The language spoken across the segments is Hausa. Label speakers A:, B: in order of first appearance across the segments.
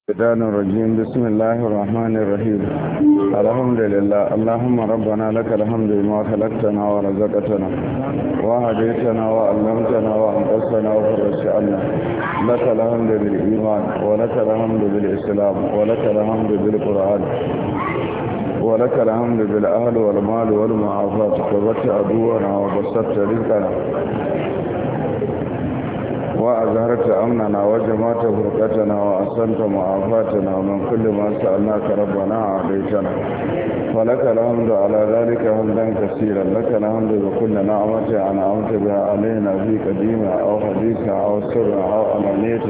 A: الشيطان الرجيم بسم الله الرحمن الرحيم الحمد لله اللهم ربنا لك الحمد بما خلقتنا ورزقتنا وهديتنا وعلمتنا وانقذتنا وفرجت عنا لك الحمد بالإيمان ولك الحمد بالإسلام ولك الحمد بالقرآن ولك الحمد بالأهل والمال والمعافاة كبرت عدونا وبسطت رزقنا وأظهرت أمننا وجمعت فرقتنا وأحسنت معافاتنا ومن كل ما سألناك ربنا أعطيتنا فلك الحمد على ذلك حمدا كثيرا لك الحمد بكل نعمة أنعمت بها علينا في قديمة أو حديثة أو سر أو علانية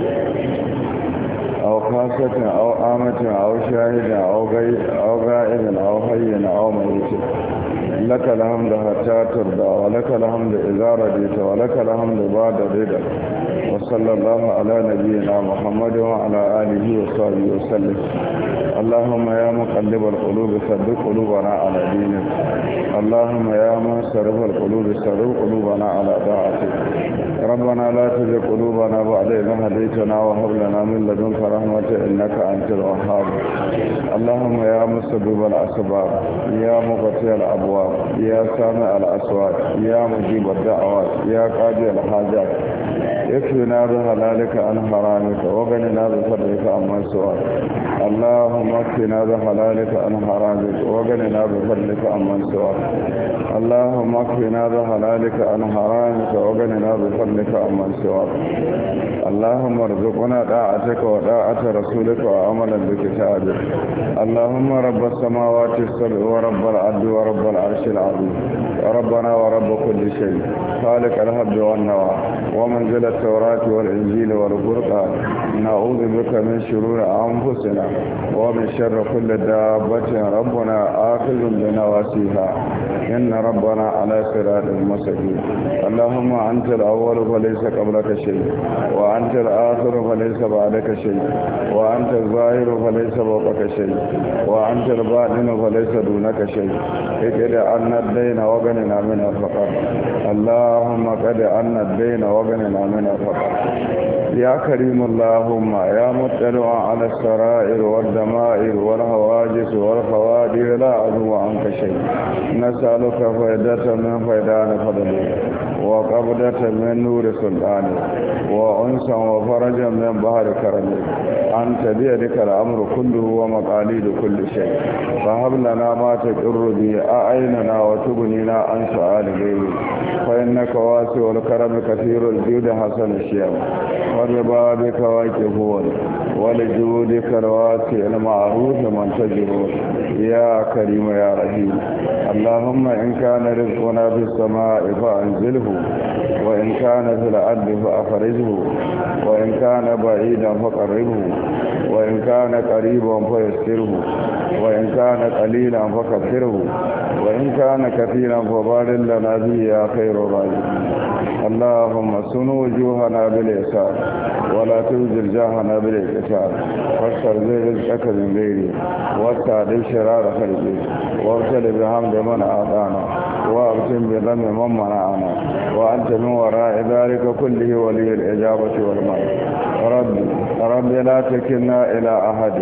A: أو خاصة أو آمة أو شاهد أو غائب أو حي أو ميت لك الحمد حتى ترضى ولك الحمد إذا رضيت ولك الحمد بعد رضا وصلى الله على نبينا محمد وعلى آله وصحبه وسلم اللهم يا مقلب القلوب ثبت قلوبنا على دينك اللهم يا مصرف القلوب صرف قلوبنا على طاعتك ربنا لا تزغ قلوبنا بعد إذ هديتنا وهب لنا من لدنك رحمة إنك أنت الوهاب اللهم يا مسبب الأسباب يا مغفر الأبواب يا سامع الأصوات يا مجيب الدعوات يا قاضي الحاجات اكفنا بحلالك عن حرامك وغننا بفضلك عمن سواك اللهم اكفنا بحلالك عن حرامك وغننا بفضلك عمن سواك اللهم اكفنا بحلالك عن حرامك وغننا بفضلك عمن سواك اللهم ارزقنا طاعتك وطاعة رسولك وعملا بكتابك اللهم رب السماوات السبع ورب العبد ورب العرش العظيم ربنا ورب كل شيء خالق الهب والنوى ومنزل التوراة والإنجيل والقرآن نعوذ بك من شرور أنفسنا ومن شر كل دابة ربنا آخذ بنواسيها إن ربنا على صراط مستقيم اللهم أنت الأول فليس قبلك شيء وأنت الآخر فليس بعدك شيء وأنت الظاهر فليس فوقك شيء وأنت الباطن فليس دونك شيء اقض عنا الدين وغننا من الفقر اللهم قد عنا الدين وغننا من الفقر يا كريم اللهم يا مطلع على السرائر والدمائر والهواجس والخوادر لا عدو عنك شيء نسألك فائدة من فيضان فضلك وقبضة من نور سلطانك وأنسا وفرجا من بحر كرمك أنت بيدك الأمر كله ومقاليد كل شيء فهب لنا ما تقر به أعيننا وتغنينا عن سؤال غيرك فإنك واسع الكرم كثير الجود حسن الشيم ولبابك واكفون ولجودك الواسع المعروف منتجرون يا كريم يا رحيم اللهم إن كان رزقنا في السماء فأنزله وإن كان في الأرض فأخرجه وإن كان بعيدا فقربه وإن كان قريبا فيسره وإن كان قليلا فكثره وإن كان كثيرا فبارك لنا به يا خير الراجعين اللهم سن وجوهنا بالإحسان ولا تنزل جاهنا بالإحسان فاشر زي رزقك من غيري واستعدل شرار خلقي وابتل بحمد من أعطانا وابتل بذنب من منعنا وأنت من وراء ذلك كله ولي الإجابة والمال ربي لا تكلنا إلى أحد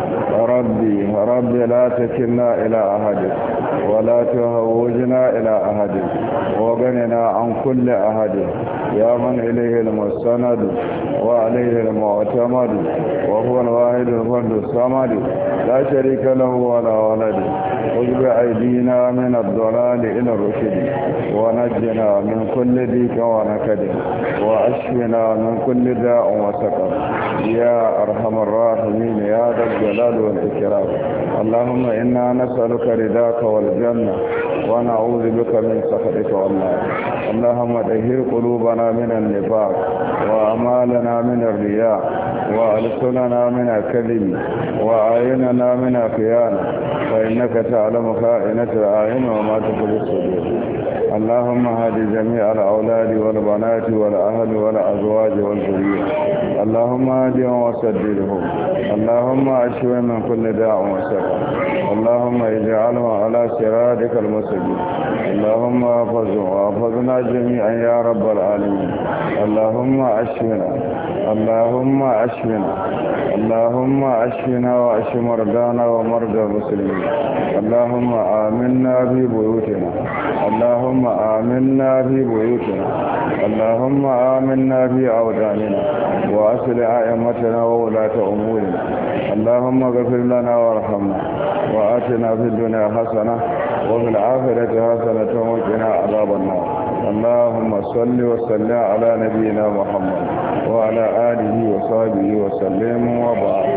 A: ربي لا تكلنا إلى أحد ولا تهوجنا إلى أحد وغننا عن كل أحد يا من إليه المستند وعليه المعتمد وهو الواحد الفرد الصمد لا شريك له ولا ولد خذ بأيدينا من الضلال إلى الرشد ونجنا من كل ضيق ونكد وأشفنا من كل داء وسقم يا أرحم الراحمين يا ذا الجلال والإكرام اللهم إنا نسألك رضاك والجنة ونعوذ بك من سخطك والنار اللهم طهر قلوبنا من النفاق وأعمالنا من الرياء وألسننا من الكذب وأعيننا من الخيانة فإنك تعلم خائنة الأعين وما تخفي الصدور اللهم هد جميع الأولاد والبنات والأهل والأزواج والذرية اللهم هدهم وسددهم اللهم اشفهم من كل داء وسقم اللهم اجعلهم على صراطك المستقيم اللهم احفظهم واحفظنا جميعا يا رب العالمين اللهم اشفنا اللهم اشفنا اللهم اشفنا واشف مرضانا ومرضى المسلمين اللهم آمنا في بيوتنا اللهم آمنا في بيوتنا اللهم آمنا في أوداننا وأصلح أئمتنا وولاة أمورنا اللهم اغفر لنا وارحمنا وآتنا في الدنيا حسنة وفي الآخرة حسنة وقنا عذاب النار اللهم صل وسلم على نبينا محمد وعلى آله وصحبه وسلم وبارك.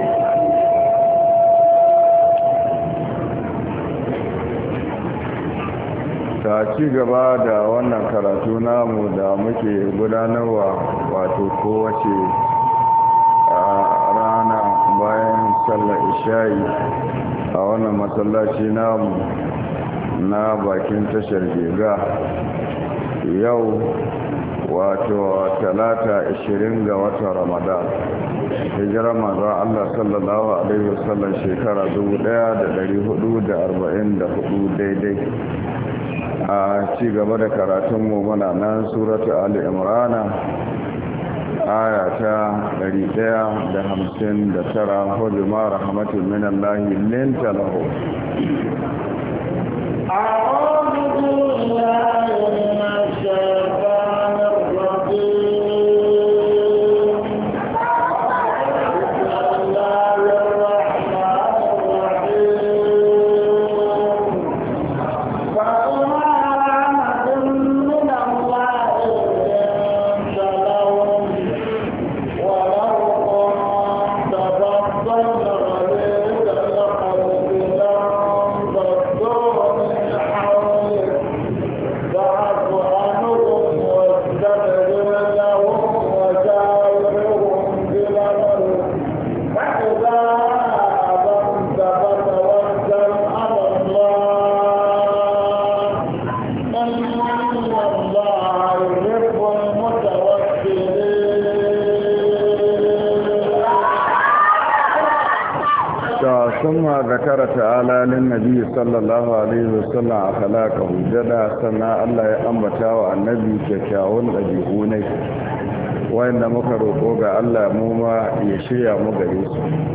A: ta ci gaba da wannan karatu namu da muke gudanarwa wato kowace rana bayan sallar isha'i a wannan masallaci namu na bakin tashar Jega. Yau wato talata 20 ga watan Ramadan hijirar manzon Allah sallallahu alaihi wasallam shekara 1444 daidai. A ci gaba da karatunmu muna nan suratu Ali Imran aya ta 159 ko bima rahmatin min Allah linta lahu. A'udhu billahi minash shaitanir rajim. ذكر تعالى للنبي صلى الله عليه وسلم أخلاقه جدا سنة الله يأمبتا والنبي كشاون أجيبوني وإن مكروه الله موما يشيع مغريس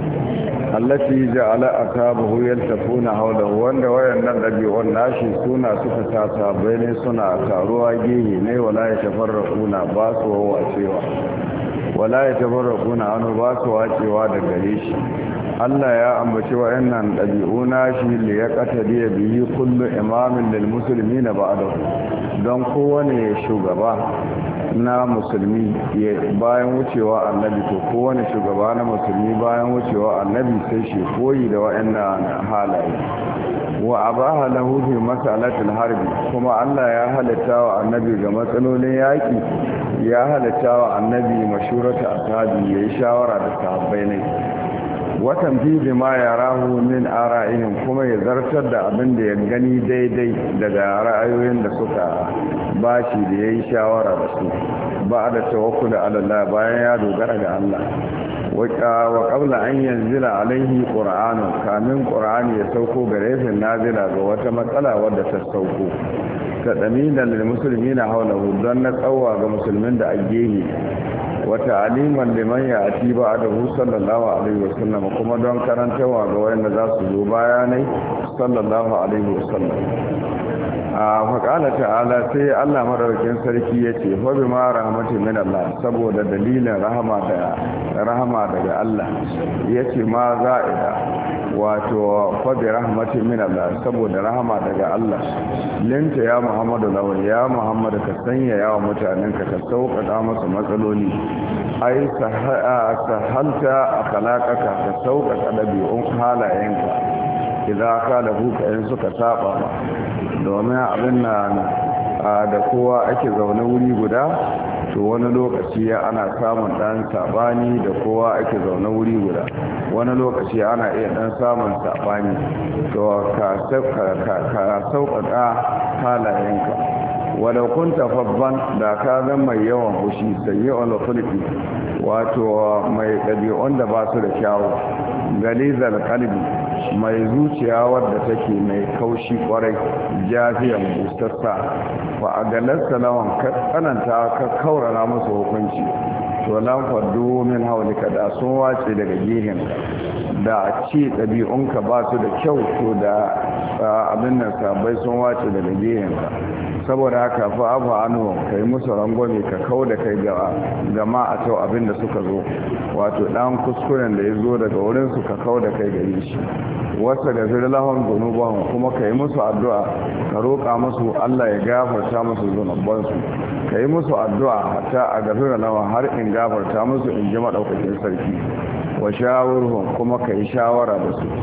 A: التي جعل أصحابه يلتفون حوله وإن النبي والناشي سنة سفتا بين سنة أكاروا جيه ولا يتفرقون باس وهو أسيوا ولا يتفرقون عنه باس وأسيوا دقريش Allah ya ambaci wa'annan ɗabi'u nashi li ya qatadiya bihi kullu imamin lil muslimina ba'dahu don kowane shugaba na musulmi bayan wucewa annabi to kowane shugaba na musulmi bayan wucewa annabi sai shi koyi da wa'annan halaye wa abaha lahu fi mas'alatil harbi kuma Allah ya halatta wa annabi ga matsalolin yaki ya halatta wa annabi mashurata ashabi yayi shawara da sahabbai ne watan fi ma ya rahu min ara'ihim kuma ya zartar da abin da ya gani daidai daga ra'ayoyin da suka bashi da yayi shawara da su ba da tawakkul ala Allah bayan ya dogara ga Allah wa qabla an yanzila alaihi qur'anun kamin qur'ani ya sauko gare shi nazila ga wata matsala wadda ta sauko ta damilan lil muslimina hawlahu don na tsawa ga musulmin da agehi wata aliman liman ya ati ba da sallallahu alaihi wasallam kuma don karantawa ga wanda za su zo bayanai sallallahu alaihi wasallam a faƙala ta'ala sai Allah madaukakin sarki yace fa bima rahmatin min Allah saboda dalilin rahama daga Allah yace ma za'ida wato fa bi rahmatin min Allah saboda rahama daga Allah linta ya Muhammadu lawan ya Muhammadu ka sanya yawa mutanen ka sauƙaƙa masa matsaloli ai sahalta akhlaqaka ka sauƙaƙa dabi'un halayenka idan ka lahu ka in suka saba ba domin abin da kowa ake zaune wuri guda to wani lokaci ana samun dan sabani da kowa ake zaune wuri guda wani lokaci ana iya dan samun sabani to ka sauƙaƙa halayenka wadda kunta fabban da ka zan mai yawan fushi sayi olafulki wato mai ɗabi'un da ba su da kyawu galizar kalbi mai zuciya wadda take mai kaushi kwarai jafiyan busassa wa a galarsa lawan ka tsananta ka kaurara musu hukunci to lan faddu min hawlika da sun wace daga gehen da ci ɗabi'unka ba su da kyau to da abin nan sabai sun wace daga gehen saboda haka fa abu anu kai musu rangwame ka kau da kai gama a tau abin da suka zo wato dan kuskuren da ya zo daga wurin su ka kau da kai gare shi wasa da zirlahun zunuban kuma ka yi musu addu'a ka roƙa musu Allah ya gafarta musu zunubansu ka yi musu addu'a hatta a gafira lawa har in gafarta musu in ji maɗaukakin sarki wa shawurhum kuma ka yi shawara da su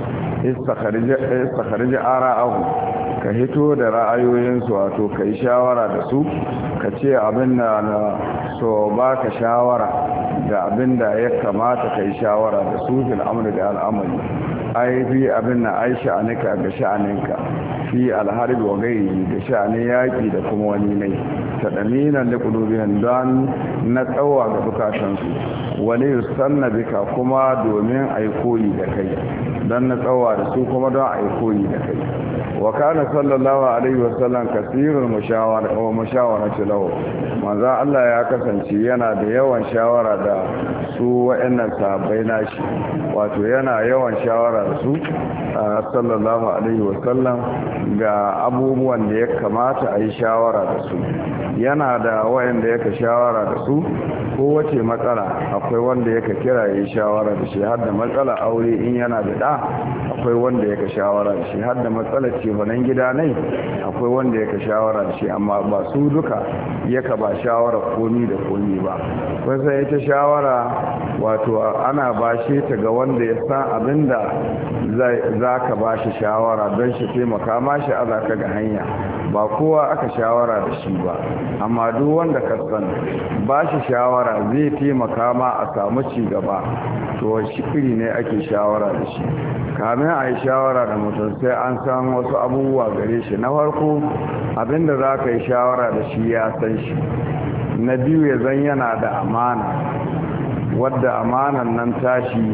A: istakharij ara'ahu ka hito da ra'ayoyinsu wato ka yi shawara da su ka ce abin da na so ba ka shawara da abin da ya kamata ka yi shawara da su fil amri da al'amari ai fi abin na ai sha'anika ga sha'aninka fi alharbi wa gairi da sha'anin yaƙi da kuma wani mai taɗaminan da ƙulubiyan don na tsawa ga bukatansu wani yustanna bika kuma domin a yi koyi da kai don na tsawa da su kuma don a yi koyi da kai wa kana sallallahu alaihi wasallam kasirul mushawarati lahu manzo Allah ya kasance yana da yawan shawara da su wayannan sahabbai nashi wato yana yawan shawara da su sallallahu alaihi wasallam ga abubuwan da ya kamata a yi shawara da su yana da wayanda yake shawara da su kowace matsala akwai wanda yake kira yi shawara da shi har da matsala aure in yana da da akwai wanda yake shawara da shi har da matsalar cefanen gida ne akwai wanda yake shawara da shi amma ba su duka yaka ba shawara komi da komi ba kusa ita shawara wato ana bashe ta ga wanda ya san abinda za ka ba shi shawara don shi taimaka ma shi aza ka ga hanya ba kowa aka shawara da shi ba amma duk wanda ka san ba shi shawara zai taimaka ma a samu ci gaba to shi iri ne ake shawara da shi kamin a yi shawara da mutum sai an san wasu abubuwa gare shi na farko abinda za ka yi shawara da shi ya san shi na biyu ya zan yana da amana wadda amanan nan tashi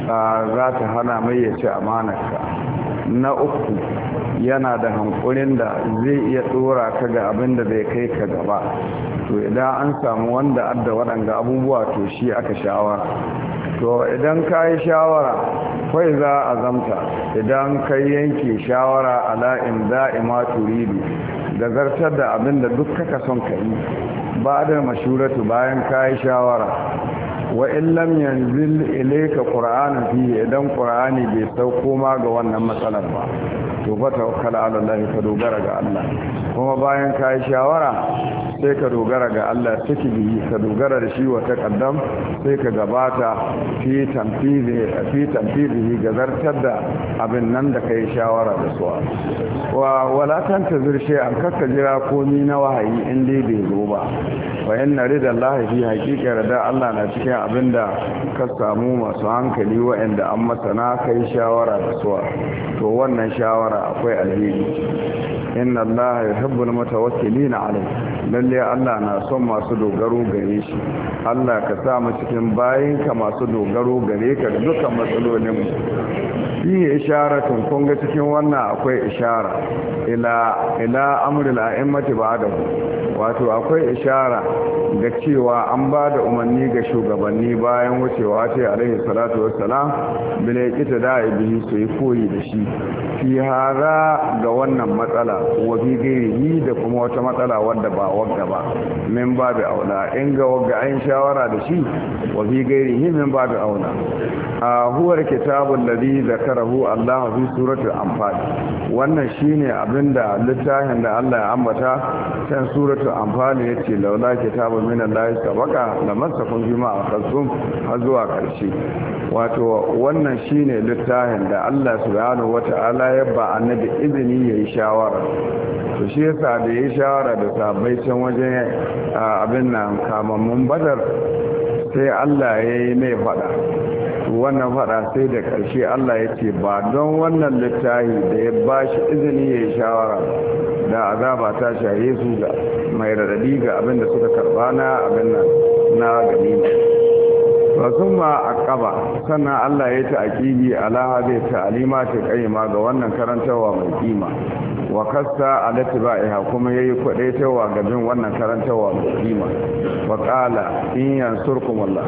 A: za ta hana mai ya ci amanarka na uku yana da hankulin da zai iya dora ka ga abin da zai kai ka gaba to idan an samu wanda adda waɗanda abubuwa to shi aka shawara to idan ka yi shawara kai za a zamta idan ka yanke shawara ala in da'ima turidu da zartar da abin da duk kaka son ka yi ba da mashuratu bayan ka yi shawara wa in lam yanzil ilayka qur'anun fi idan qur'ani bai sauko ma ga wannan matsalar ba to fa tawakkal ala Allah ka dogara ga Allah kuma bayan ka yi shawara sai ka dogara ga Allah take bihi ka dogara da shi wa taqaddam sai ka gabata fi tanfizi ga zartar da abin nan da kai shawara da su wa wala tantazir shay'an kakka jira komai na wahayi in dai bai zo ba wa inna ridallahi fi haqiqa da Allah na cikin abinda ka samu masu hankali waɗanda an masana kai shawara da su to wannan shawara akwai alheri inna Allah yuhibbul mutawakkilin alayhi lalle Allah na son masu dogaro gare shi Allah ka sa mu cikin bayinka masu dogaro gare ka da dukkan matsalolin mu fi isharatun kun ga cikin wannan akwai ishara ila amril a'immati ba'dahu wato akwai ishara ga cewa an ba da umarni ga shugabanni bayan wucewa ce alaihi salatu wassalam bile ita da bihi su yi koyi da shi fi hara ga wannan matsala wa fi gairihi da kuma wata matsala wadda ba wagga ba min babu aula in ga wagga ayin shawara da shi wa fi gairihi min babu aula a huwar kitabun ladhi zakarahu Allah fi suratul anfal wannan shine abinda littafin da Allah ya ambata can suratul anfal yace laula kitabun min Allah sabaka lamassakum bima akhadtum har zuwa karshe wato wannan shine littafin da Allah subhanahu wata'ala ya ba annabi izini yayi shawara to shi yasa da yayi shawara da sahabbai can wajen abin nan kamammun badar sai Allah yayi mai fada wannan fada sai da ƙarshe Allah ya ce ba don wannan littafi da ya ba shi izini ya yi shawara da azaba ta shaye su ga mai radadi ga abin da suka karba na abin nan na ganima summa aqaba sannan Allah ya ta'kibi ala hadhihi ta'limati qayyima ga wannan karantawa mai kima wa kasta ala tibaiha kuma yayi kwadaitawa ga bin wannan karantawa mai kima wa qala in yansurkum Allah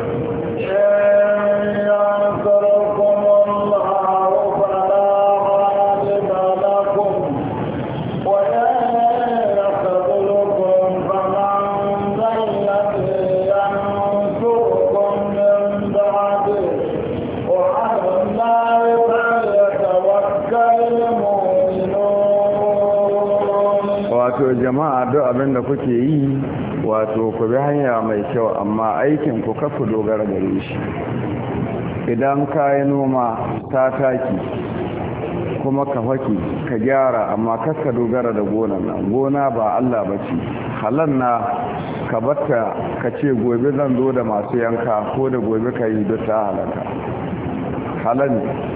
A: jama'a duk abin da kuke yi wato ku bi hanya mai kyau amma aikin ku kafu dogara gare shi idan ka yi noma ta taki kuma ka faki ka gyara amma kakka dogara da gonan nan gona ba Allah ba ce halan na ka batta ka ce gobe zan zo da masu yanka ko da gobe ka yi duk ta halaka halan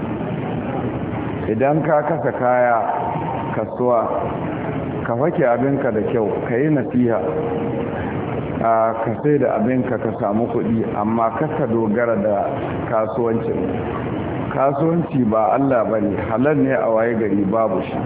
A: idan ka kasa kaya kasuwa ka fake abinka da kyau ka yi nasiha ka sai da abinka ka samu kuɗi amma kaka dogara da kasuwanci ba Allah ba ne halal ne a waye gari babu shi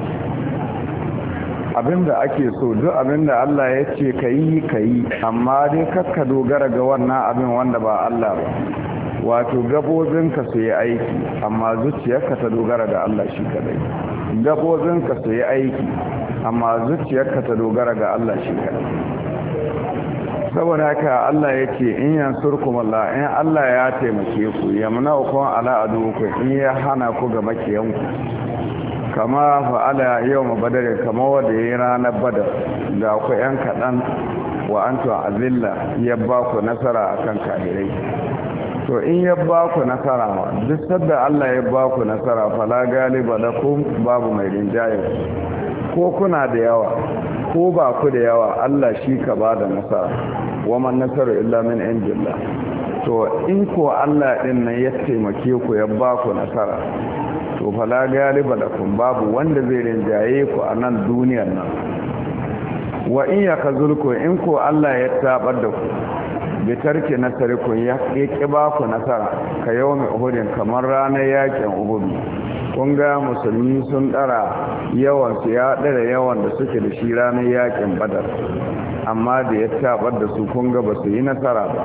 A: abinda ake so duk abinda Allah ya ce ka yi amma dai kaka dogara ga wannan abin wanda ba Allah ba wato gabobinka su yi aiki amma zuciyarka ta dogara ga Allah shi kadai gabobinka su yi aiki amma zuciyarka ta dogara ga Allah shi kadai saboda haka Allah ya ce in yansurkum Allah in Allah ya taimake ku yamna'ukum ala aduwwikum in ya hana ku ga makiyanku kama fa'ala yawm badar kama wanda yayi ranar badar ga ku yan kadan wa antu azilla ya ba ku nasara akan kafirai to in ya ba ku nasara duk sadda Allah ya ba ku nasara fala galiba lakum babu mai rinjaye ko kuna da yawa ko ba ku da yawa Allah shi ka ba da nasara wa man nasaru illa min indillah to in ko Allah din nan ya taimake ku ya ba ku nasara to fala galiba lakum babu wanda zai rinjaye ku a nan duniyar nan wa in yakazulku in ko Allah ya tabar da ku bi tarki nasarikum ya ki ba ku nasara ka yawmi uhudin kamar ranar yakin uhud kun ga musulmi sun dara yawan su ya dara yawan da suke da shi ranar yakin badar amma da ya tabar da su kun ga ba su yi nasara ba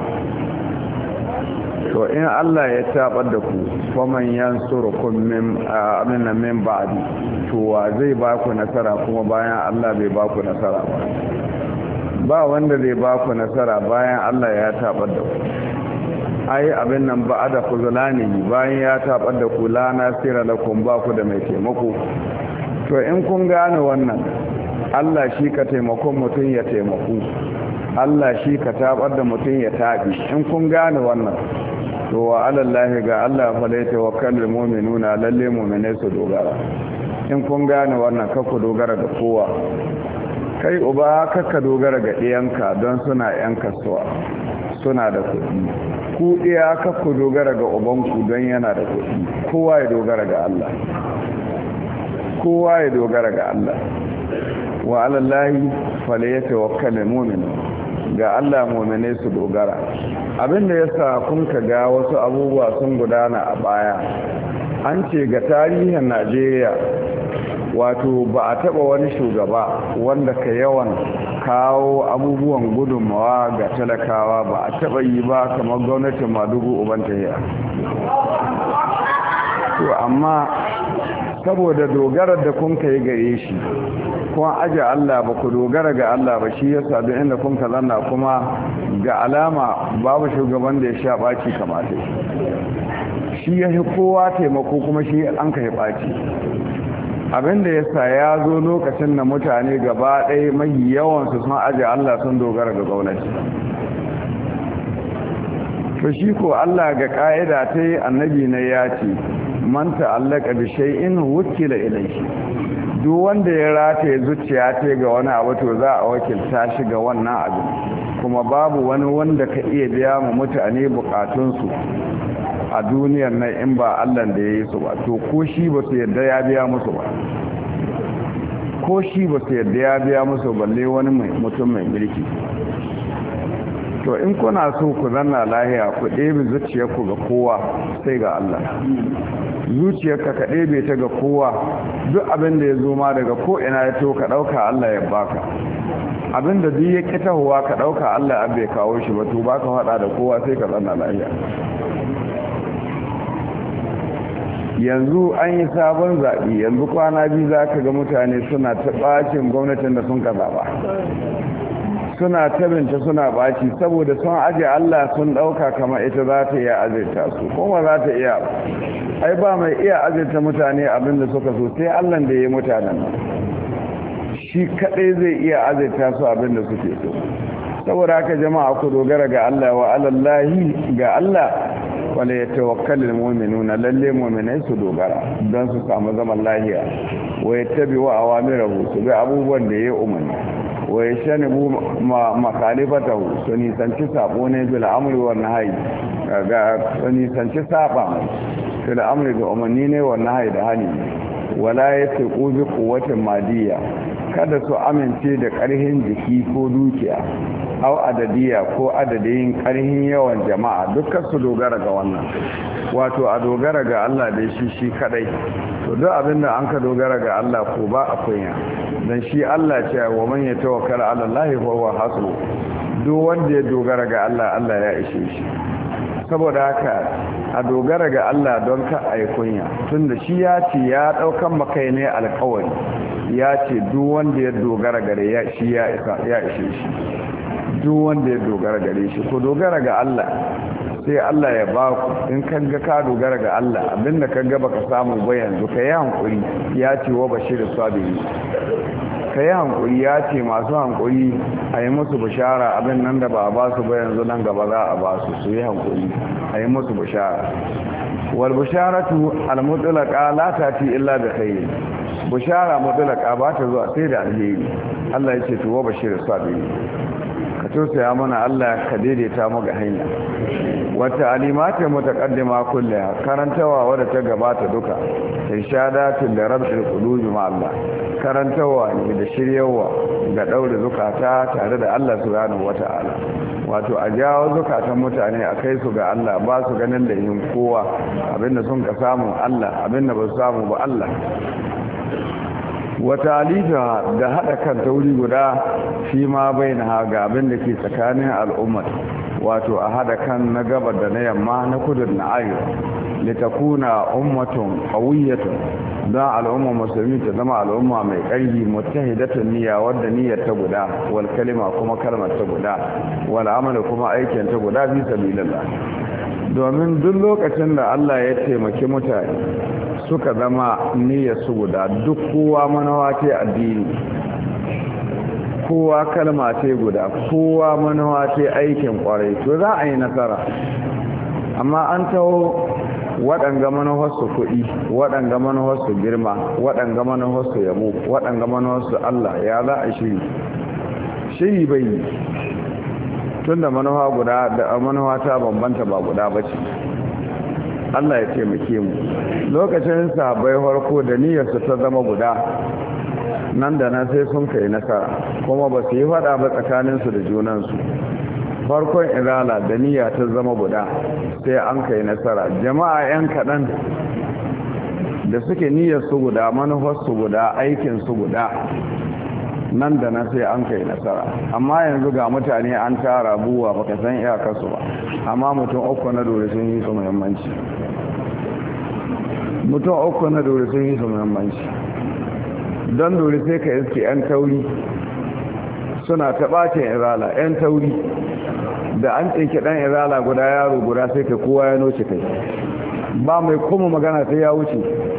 A: to in Allah ya tabar da ku faman yansurukum min ba'di to wa zai ba ku nasara kuma bayan Allah bai ba ku nasara ba wanda zai ba ku nasara bayan Allah ya tabar da ku ai abin nan ba da kuzulani bayan ya tabar da ku la nasira lakum ba ku da mai taimako to in kun gane wannan Allah shi ka taimakon mutum ya taimaku Allah shi ka tabar da mutum ya tabi in kun gane wannan to wa alallahi ga Allah fa lai tawakkalul mu'minuna lalle mu'minai su dogara in kun gane wannan kakku dogara ga kowa kai uba kakka dogara ga ɗiyanka don suna yan kasuwa suna da kuɗi ku ɗiya kakku dogara ga ubanku don yana da kuɗi kowa ya dogara ga Allah kowa ya dogara ga Allah wa alallahi falyatawakkalul mu'minun ga Allah mu'mine su dogara abinda yasa kun ka ga wasu abubuwa sun gudana a baya an ce ga tarihin Najeriya wato ba a taba wani shugaba wanda ka yawan kawo abubuwan gudunmawa ga talakawa ba a taba yi ba kamar gwamnatin Madugu Ubantahiya to amma saboda dogarar da kun kai gare shi kuma aje Allah ba ku dogara ga Allah ba shi yasa duk inda kun ka zanna kuma ga alama babu shugaban da ya sha baci kamata shi ya kowa taimako kuma shi an kai baci abinda yasa ya zo lokacin da mutane gaba ɗaya mai yawansu sun aje Allah sun dogara ga gwamnati to shi ko Allah ga ka'ida ta yi annabi na ya ce man ta'allaka bi shay'in wukila ilayhi duk wanda ya rataye zuciya ta ga wani abu to za a wakilta shi ga wannan abin kuma babu wani wanda ka iya biya mu mutane bukatunsu a duniyar nan in ba Allah da ya yi su ba to ko shi ba su yadda ya biya musu ba ko shi ba su yadda ya biya musu balle wani mutum mai mulki to in kuna so ku zanna lahiya ku ɗebe zuciyarku ga kowa sai ga Allah zuciyarka ka ɗebe ta ga kowa duk abin da ya zo ma daga ko ina ya to ka ɗauka Allah ya baka abin da duk ya ƙi tahowa ka ɗauka Allah ya bai kawo shi ba to baka faɗa da kowa sai ka zanna lahiya. Yanzu an yi sabon zaɓi, yanzu kwana biyu za ka ga mutane suna ta ɓacin gwamnatin da sun ka zaɓa, suna tabinta suna ɓaci saboda sun aje Allah sun ɗauka kama ita za ta iya azirta su kuma za ta iya, ai ba mai iya azirta mutane abinda suka so sai Allah da ya yi mutanen shi kaɗai zai iya azirta su abinda suke so. Saboda haka jama'a ku dogara ga Allah wa alallahi ga Allah wala ya tawakkalul mu'minuna lalle mu'minai su dogara don su samu zaman lahiya wa yattabi'u awamirahu su bi abubuwan da ya umarni wa yashanibu makhalifatahu su nisanci sabo ne bil amri wa nahyi ga su nisanci saba bil amri ga umarni ne wa nahyi da hani wala yasiqu bi quwwatin madiyya kada su amince da ƙarhin jiki ko dukiya au adadiya ko adadin ƙarhin yawan jama'a dukkan su dogara ga wannan wato a dogara ga Allah da shi kadai to duk abinda an ka dogara ga Allah ko ba a kunya dan shi Allah ce wa man yatawakkal ala Allah fa huwa hasbu duk wanda ya dogara ga Allah Allah ya ishe shi. Saboda haka a dogara ga Allah don ka ai kunya tunda shi ya ce ya daukan makai ne alƙawari ya ce duk wanda ya dogara gare ya shi ya ishe shi duk wanda ya dogara gare shi ko dogara ga Allah sai Allah ya ba ku in kan ga ka dogara ga Allah abinda kan ga baka samu ba yanzu ka yi hankuri ya ce wa bashirin sabiri ka yi hankuri ya ce masu hankuri a yi musu bishara abin nan da ba a ba su ba yanzu nan gaba za a ba su yi hankuri a yi musu bishara wal bisharatu al mutlaqa la tati illa bi khair bishara mutlaqa ba ta zuwa sai da alheri Allah ya ce to wa bashirin sabiri ka tausaya mana Allah ka daidaita mu ga hanya wata alimata mutaqaddima kullaha karantawa wadda ta gabata duka irshadatul rabbil qulubi ma Allah karantawa ne da shiryawa ga daure zukata tare da Allah subhanahu wata'ala wato a jawo zukatan mutane a kai su ga Allah ba su ganin da yin kowa abinda sun ka samu Allah abinda ba su samu ba Allah wata alifa da haɗa kan tauri guda shi ma bai na ga abin da ke tsakanin al'ummar wato a haɗa kan na gabar da na yamma na kudur na arewa litakuna ummatun qawiyyatun don al'umma musulmi ta zama al'umma mai ƙarfi mutahidatun niyya wadda niyyar ta guda wal kalima kuma kalmar ta guda wal amal kuma aikin ta guda fi sabilillah domin duk lokacin da Allah ya taimaki mutane suka zama niyyar su guda duk kowa manawa ce addini kowa kalma ce guda kowa manawa ce aikin kwarai to za a yi nasara amma an taho waɗanga manuwarsu kuɗi waɗanga manuwarsu girma waɗanga manuwarsu yabo waɗanga manuwarsu Allah ya za a shiri bai yi tun da manuwa guda da manuwa ta bambanta ba guda ba ce Allah ya taimake mu lokacin sahabbai farko da niyyarsu ta zama guda nan da nan sai sun kai nasara kuma ba su yi faɗa ba tsakaninsu da junansu farkon izala da niyya ta zama guda sai an kai nasara jama'a yan kaɗan da suke niyyarsu guda manufarsu guda aikinsu guda nan da nan sai an kai nasara amma yanzu ga mutane an tara buwa baka san iyakarsu ba amma mutum uku na dole sun yi su muhimmanci don dole sai ka iske 'yan tauri suna taɓacin izala 'yan tauri da an tsinke ɗan izala guda yaro guda sai ka kowa ya noce kai ba mai kuma magana sai ya wuce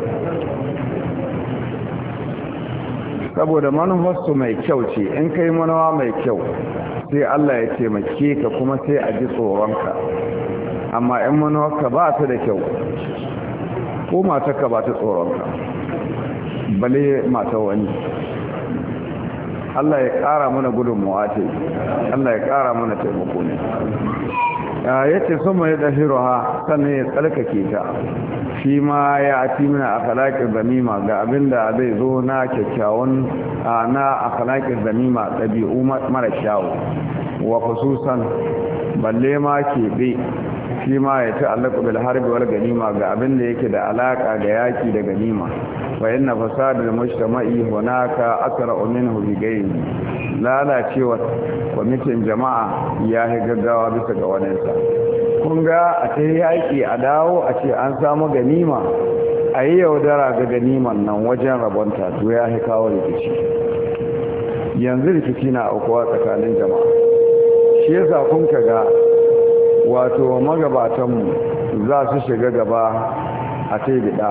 A: saboda manufarsu mai kyau ce in kai manawa mai kyau sai Allah ya taimake ka kuma sai a ji tsoronka amma in manuwarka ba ta da kyau ko matarka ba ta tsoronka bale mata wani Allah ya ƙara mana gudunmuwa ce Allah ya ƙara mana taimako ne ya ce sun mai ɗahiru ha sannan ya tsarkake ta shi ma ya ati mina akhlaqin zamima ga abinda zai zo na kyakkyawan na akhlaqin zamima ɗabi'u mara kyawu wa khususan balle ma keɓe shi ma ya ta'allaqu bil harbi wal ganima ga abin da yake da alaka da yaki da ganima fa inna fasadul mujtama'i hunaka asra'u minhu bi ghayri lalacewa kwamitin jama'a ya yi gaggawa bisa ga waninsa kun ga a ta yaki a dawo a ce an samu ganima a yi yaudara ga ganiman nan wajen rabonta to ya yi kawo rikici yanzu rikici na aukuwa tsakanin jama'a shi yasa kun ga wato magabatanmu za su shiga gaba a taibida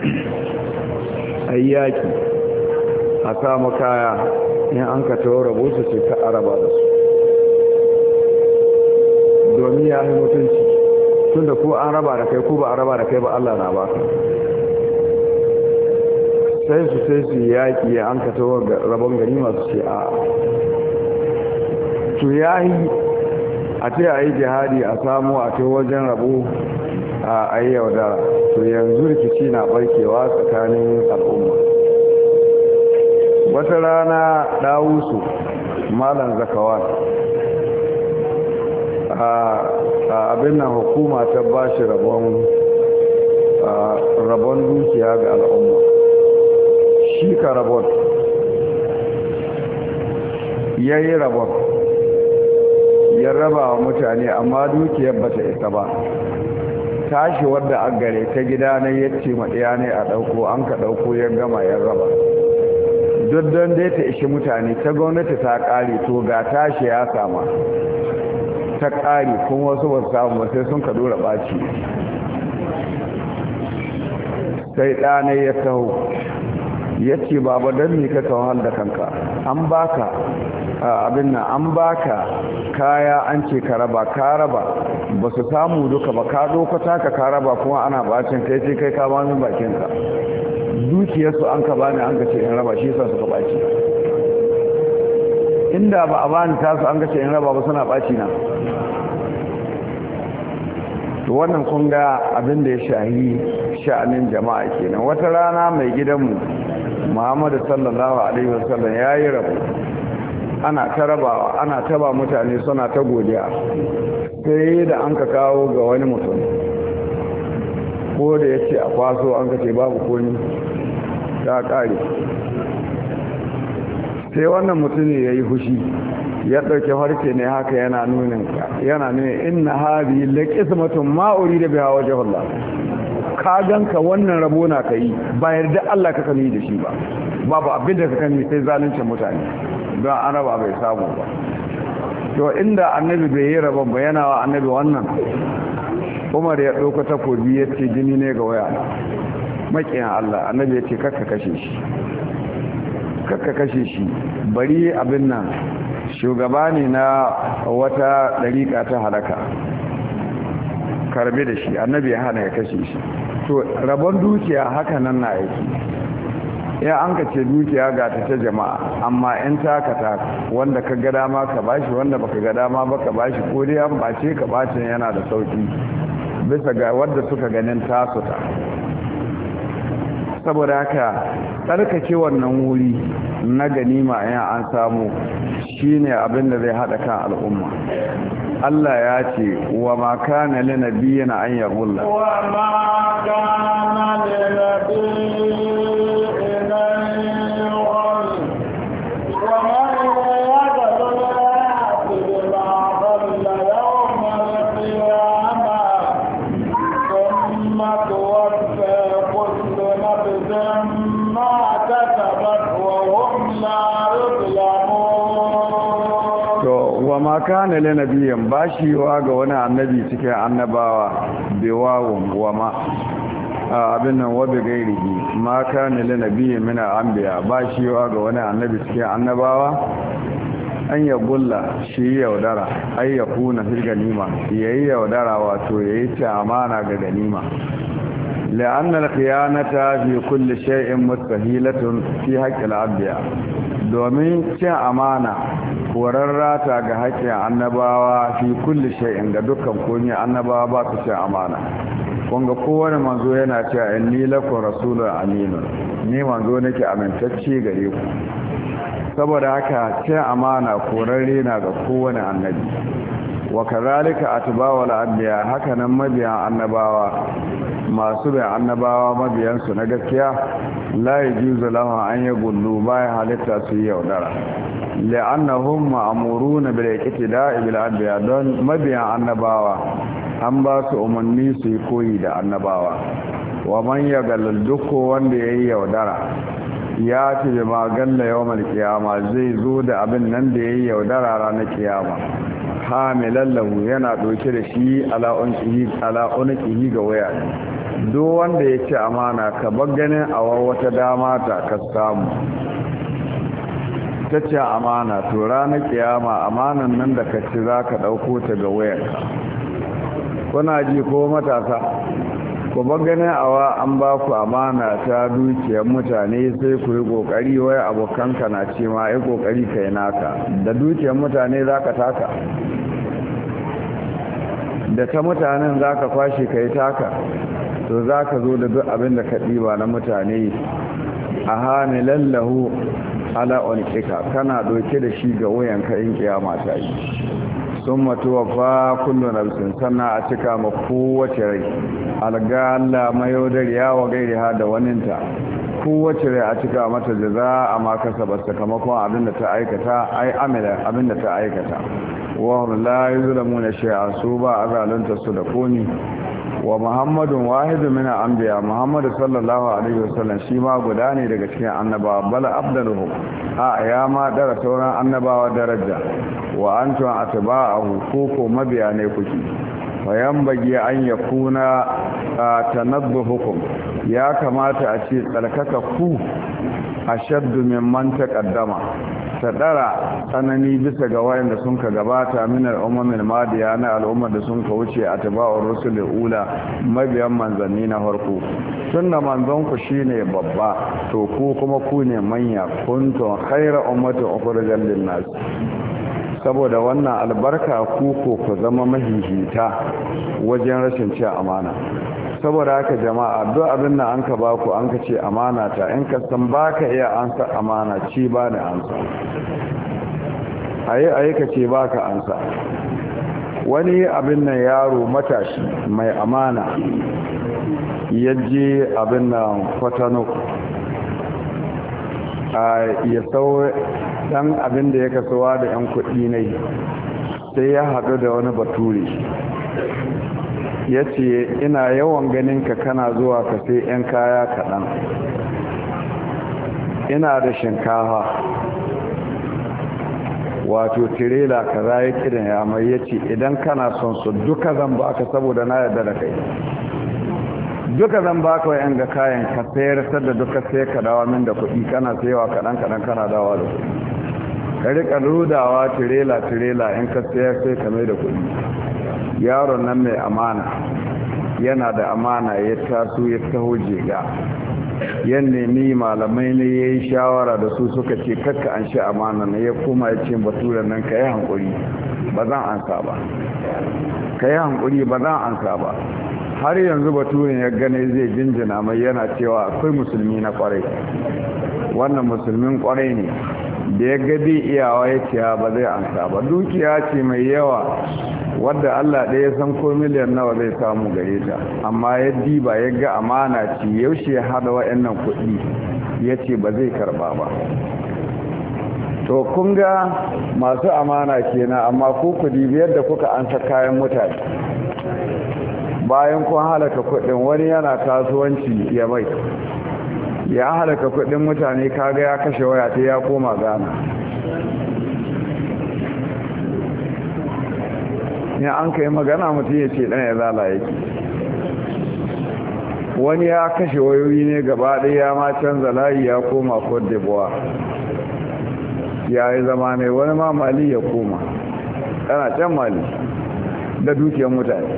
A: a yi yaƙi a samu kaya in an ka tawo rabo su ce ka araba da su domin ya yi mutunci tun da ko an raba da kai ko ba a raba da kai ba Allah na baka sai su yaƙi an ka tawo rabon gani masu ce a to ya yi a ce a yi jihadi a samu a ce wajen rabu a yi yaudara to yanzu rikici na barkewa tsakanin al'umma wata rana ɗawusu malam zakawan a abin nan hukuma ta ba shi rabon dukiya ga al'umma shi ka rabon ya yi rabon ya raba wa mutane amma dukiyar ba ta isa ba tashi wadda an gare ta gida na yace maɗiya ne a ɗauko an ka ɗauko ya gama ya raba duk don dai ta ishi mutane ta gwamnati ta ƙare to ga tashi ya sama ta ƙare kuma wasu ba samu ba sai sun ka dora ɓaci sai ɗanai ya taho ya ce baba don ne ka kawal da kanka an baka abin nan an baka kaya an ce ka raba ba su samu duka ba ka dokata ka raba kuma ana bacin kai ce kai ka bani bakinka dukiyarsu an ka bani an ka ce in raba shi yasa suka baci inda ba a bani tasu an ka ce in raba ba suna baci na to wannan kun ga abin da ya shahi sha'anin jama'a kenan wata rana mai gidanmu Muhammadu sallallahu alaihi wasallam yayi rabu ana ta rabawa ana taba mutane suna ta godiya sai da an ka kawo ga wani mutum ko da ya ce a kwaso an ka ce babu koni ta kare sai wannan mutum ne ya yi fushi ya ɗauki farce ne haka yana nunin inna hadi laqismatun ma urida biha wajhullah ka ganka wannan rabo na kai ba yarda Allah ka kani da shi ba babu abin da ka kani sai zaluncin mutane don an raba bai samu ba to inda annabi bai yi rabon ba yana wa annabi wannan Umar ya ɗauka takobi ya ce jini ne ga waya makiyan Allah annabi ya ce kakka kashe shi bari abin nan shugaba ne na wata ɗariƙa ta halaka karbe da shi annabi ya hana ya kashe shi to rabon dukiya haka nan na yake ya an ka ce dukiya ga ta jama'a amma in taka wanda ka ga dama ka bashi wanda baka ga dama ba ka bashi ko dai an bace ka bacin yana da sauki bisa ga wanda suka ganin tasu ta saboda haka tsarkake wannan wuri na ganima in an samu shine abin da zai hada kan al'umma Allah ya ce wa ma kana lin nabiyyin an yaghalla
B: wa ma kana lin nabiyyin
A: kana le nabiyan bashiwa ga wani annabi cikin annabawa bewawun wama abin nan wa gairihi ma kana le nabiyan min al-anbiya bashiwa ga wani annabi cikin annabawa an ya gulla shi yaudara ai ya kuna fil ganima yayi yaudara wato yayi ta amana ga ganima la'anna al-khiyanata fi kulli shay'in mustahilatun fi haqqi al-anbiya domin cin amana korarrata ga haƙƙin annabawa fi kulli shay'in ga dukkan komai annabawa ba su cin amana kunga kowane manzo yana cewa inni lakum rasulun aminun ni manzo nake amintacce gare ku saboda haka cin amana korarre na ga kowane annabi wa kazalika atba'ul anbiya haka nan mabiyan annabawa masu bai annabawa mabiyansu na gaskiya la yajuzu lahu an yagullu baya halitta su yaudara la'annahum ma'muruna bil iqtida'i bil anbiya don mabiyan annabawa an ba su umarni su koyi da annabawa wa man yagallal duk wanda yayi yaudara ya ce ma galla yawmal qiyama zai zo da abin nan da yayi yaudara ranar kiyama hamilan lahu yana doke da shi ala unqihi ga waya duk wanda ya ce amana ka bar ganin a wata dama ta ka samu ta ce amana to ranar kiyama amanan nan da ka ci za ka ɗauko ta ga wayarka kuna ji ko matasa ku bar ganin awa an ba ku amana ta dukiyar mutane sai ku yi ƙoƙari wai abokanka na ce ma yi ƙoƙari ka yi naka da dukiyar mutane za ka taka da ta mutanen za ka kwashe ka yi taka to za ka zo da duk abin da ka ɗiba na mutane a hane lallahu ala onikika kana ɗauke da shi ga wuyanka in kiyama ta yi sun matuwa fa kullu nafsin sannan a cika ma kowace rai algalla mayaudariya wa gairi ha da waninta kowace rai a cika mata jaza a ma kasaba sakamakon abin da ta aikata ai amila abin da ta aikata wa la yuzlamuna shay'a su ba azalunta su da komi wa muhammadun wahidu min al-anbiya muhammadu sallallahu alaihi wasallam shi ma guda ne daga cikin annabawa bala afdaluhum ya ma dara sauran annabawa daraja wa antum atba'uhu ko mabiya ne kuke fayan bagi an yakuna tanadduhukum ya kamata a ce tsarkaka ku ashaddu mimman taqaddama ta dara tsanani bisa ga wayanda sun ka gabata min al'ummamin madiya na al'ummar da sun ka wuce a tabawar rusul ula mabiyan manzanni na farko tunda manzon ku shine babba to ku kuma ku ne manya kuntum khayra ummatin ukhrijat lin nas saboda wannan albarka ku ku zama mahihita wajen rashin ci amana saboda haka jama'a duk abin da an ka ba ku an ka ce amana ta in ka san ba ka iya ansa amana ci ba ne ansa ayi ka ce ba ka ansa wani abin nan yaro matashi mai amana ya je abin nan kwatano ya sau dan abin da ya kasuwa da 'yan kuɗi ne sai ya haɗu da wani bature ya ce ina yawan ganin ka kana zuwa ka sai 'yan kaya kaɗan ina da shinkafa wato tirela ka za ya kiran ya mai ya ce idan kana son su duka zan baka saboda na yarda da kai duka zan baka wa 'yan ga kayan ka sayar da duka sai ka dawa min da kuɗi kana sayawa kaɗan kaɗan kana dawa da kuɗi ka riƙa rudawa tirela in ka sayar sai ka mai da kuɗi yaron nan mai amana yana da amana ya taso ya taho jega yan nemi malamai ne ya yi shawara da su suka ce kakka an sha amana na ya koma ya ce baturen nan ka yi hankuri ba zan ansa ba ka yi hankuri ba zan ansa ba har yanzu baturen ya gane zai jinjina mai yana cewa akwai musulmi na kwarai wannan musulmin kwarai ne da ya gabi iyawa ya ce ba zai ansa ba dukiya ce mai yawa wadda Allah ɗaya san ko miliyan nawa zai samu gare ta amma ya diba ya ga amana ce yaushe ya hada wa'annan kuɗi ya ce ba zai karba ba to kun ga masu amana kenan amma ku dibi yadda kuka ansa kayan mutane bayan kun halaka kuɗin wani yana kasuwanci ya mai ya halaka kuɗin mutane kaga ya kashe waya ta ya koma Ghana ya an kai magana mutum ya ce ɗan ya zala yake wani ya kashe wayoyi ne gaba ɗaya ya ma canza layi ya koma Cote d'Ivoire ya yi zama ne wani ma Mali ya koma kana can Mali da dukiyar mutane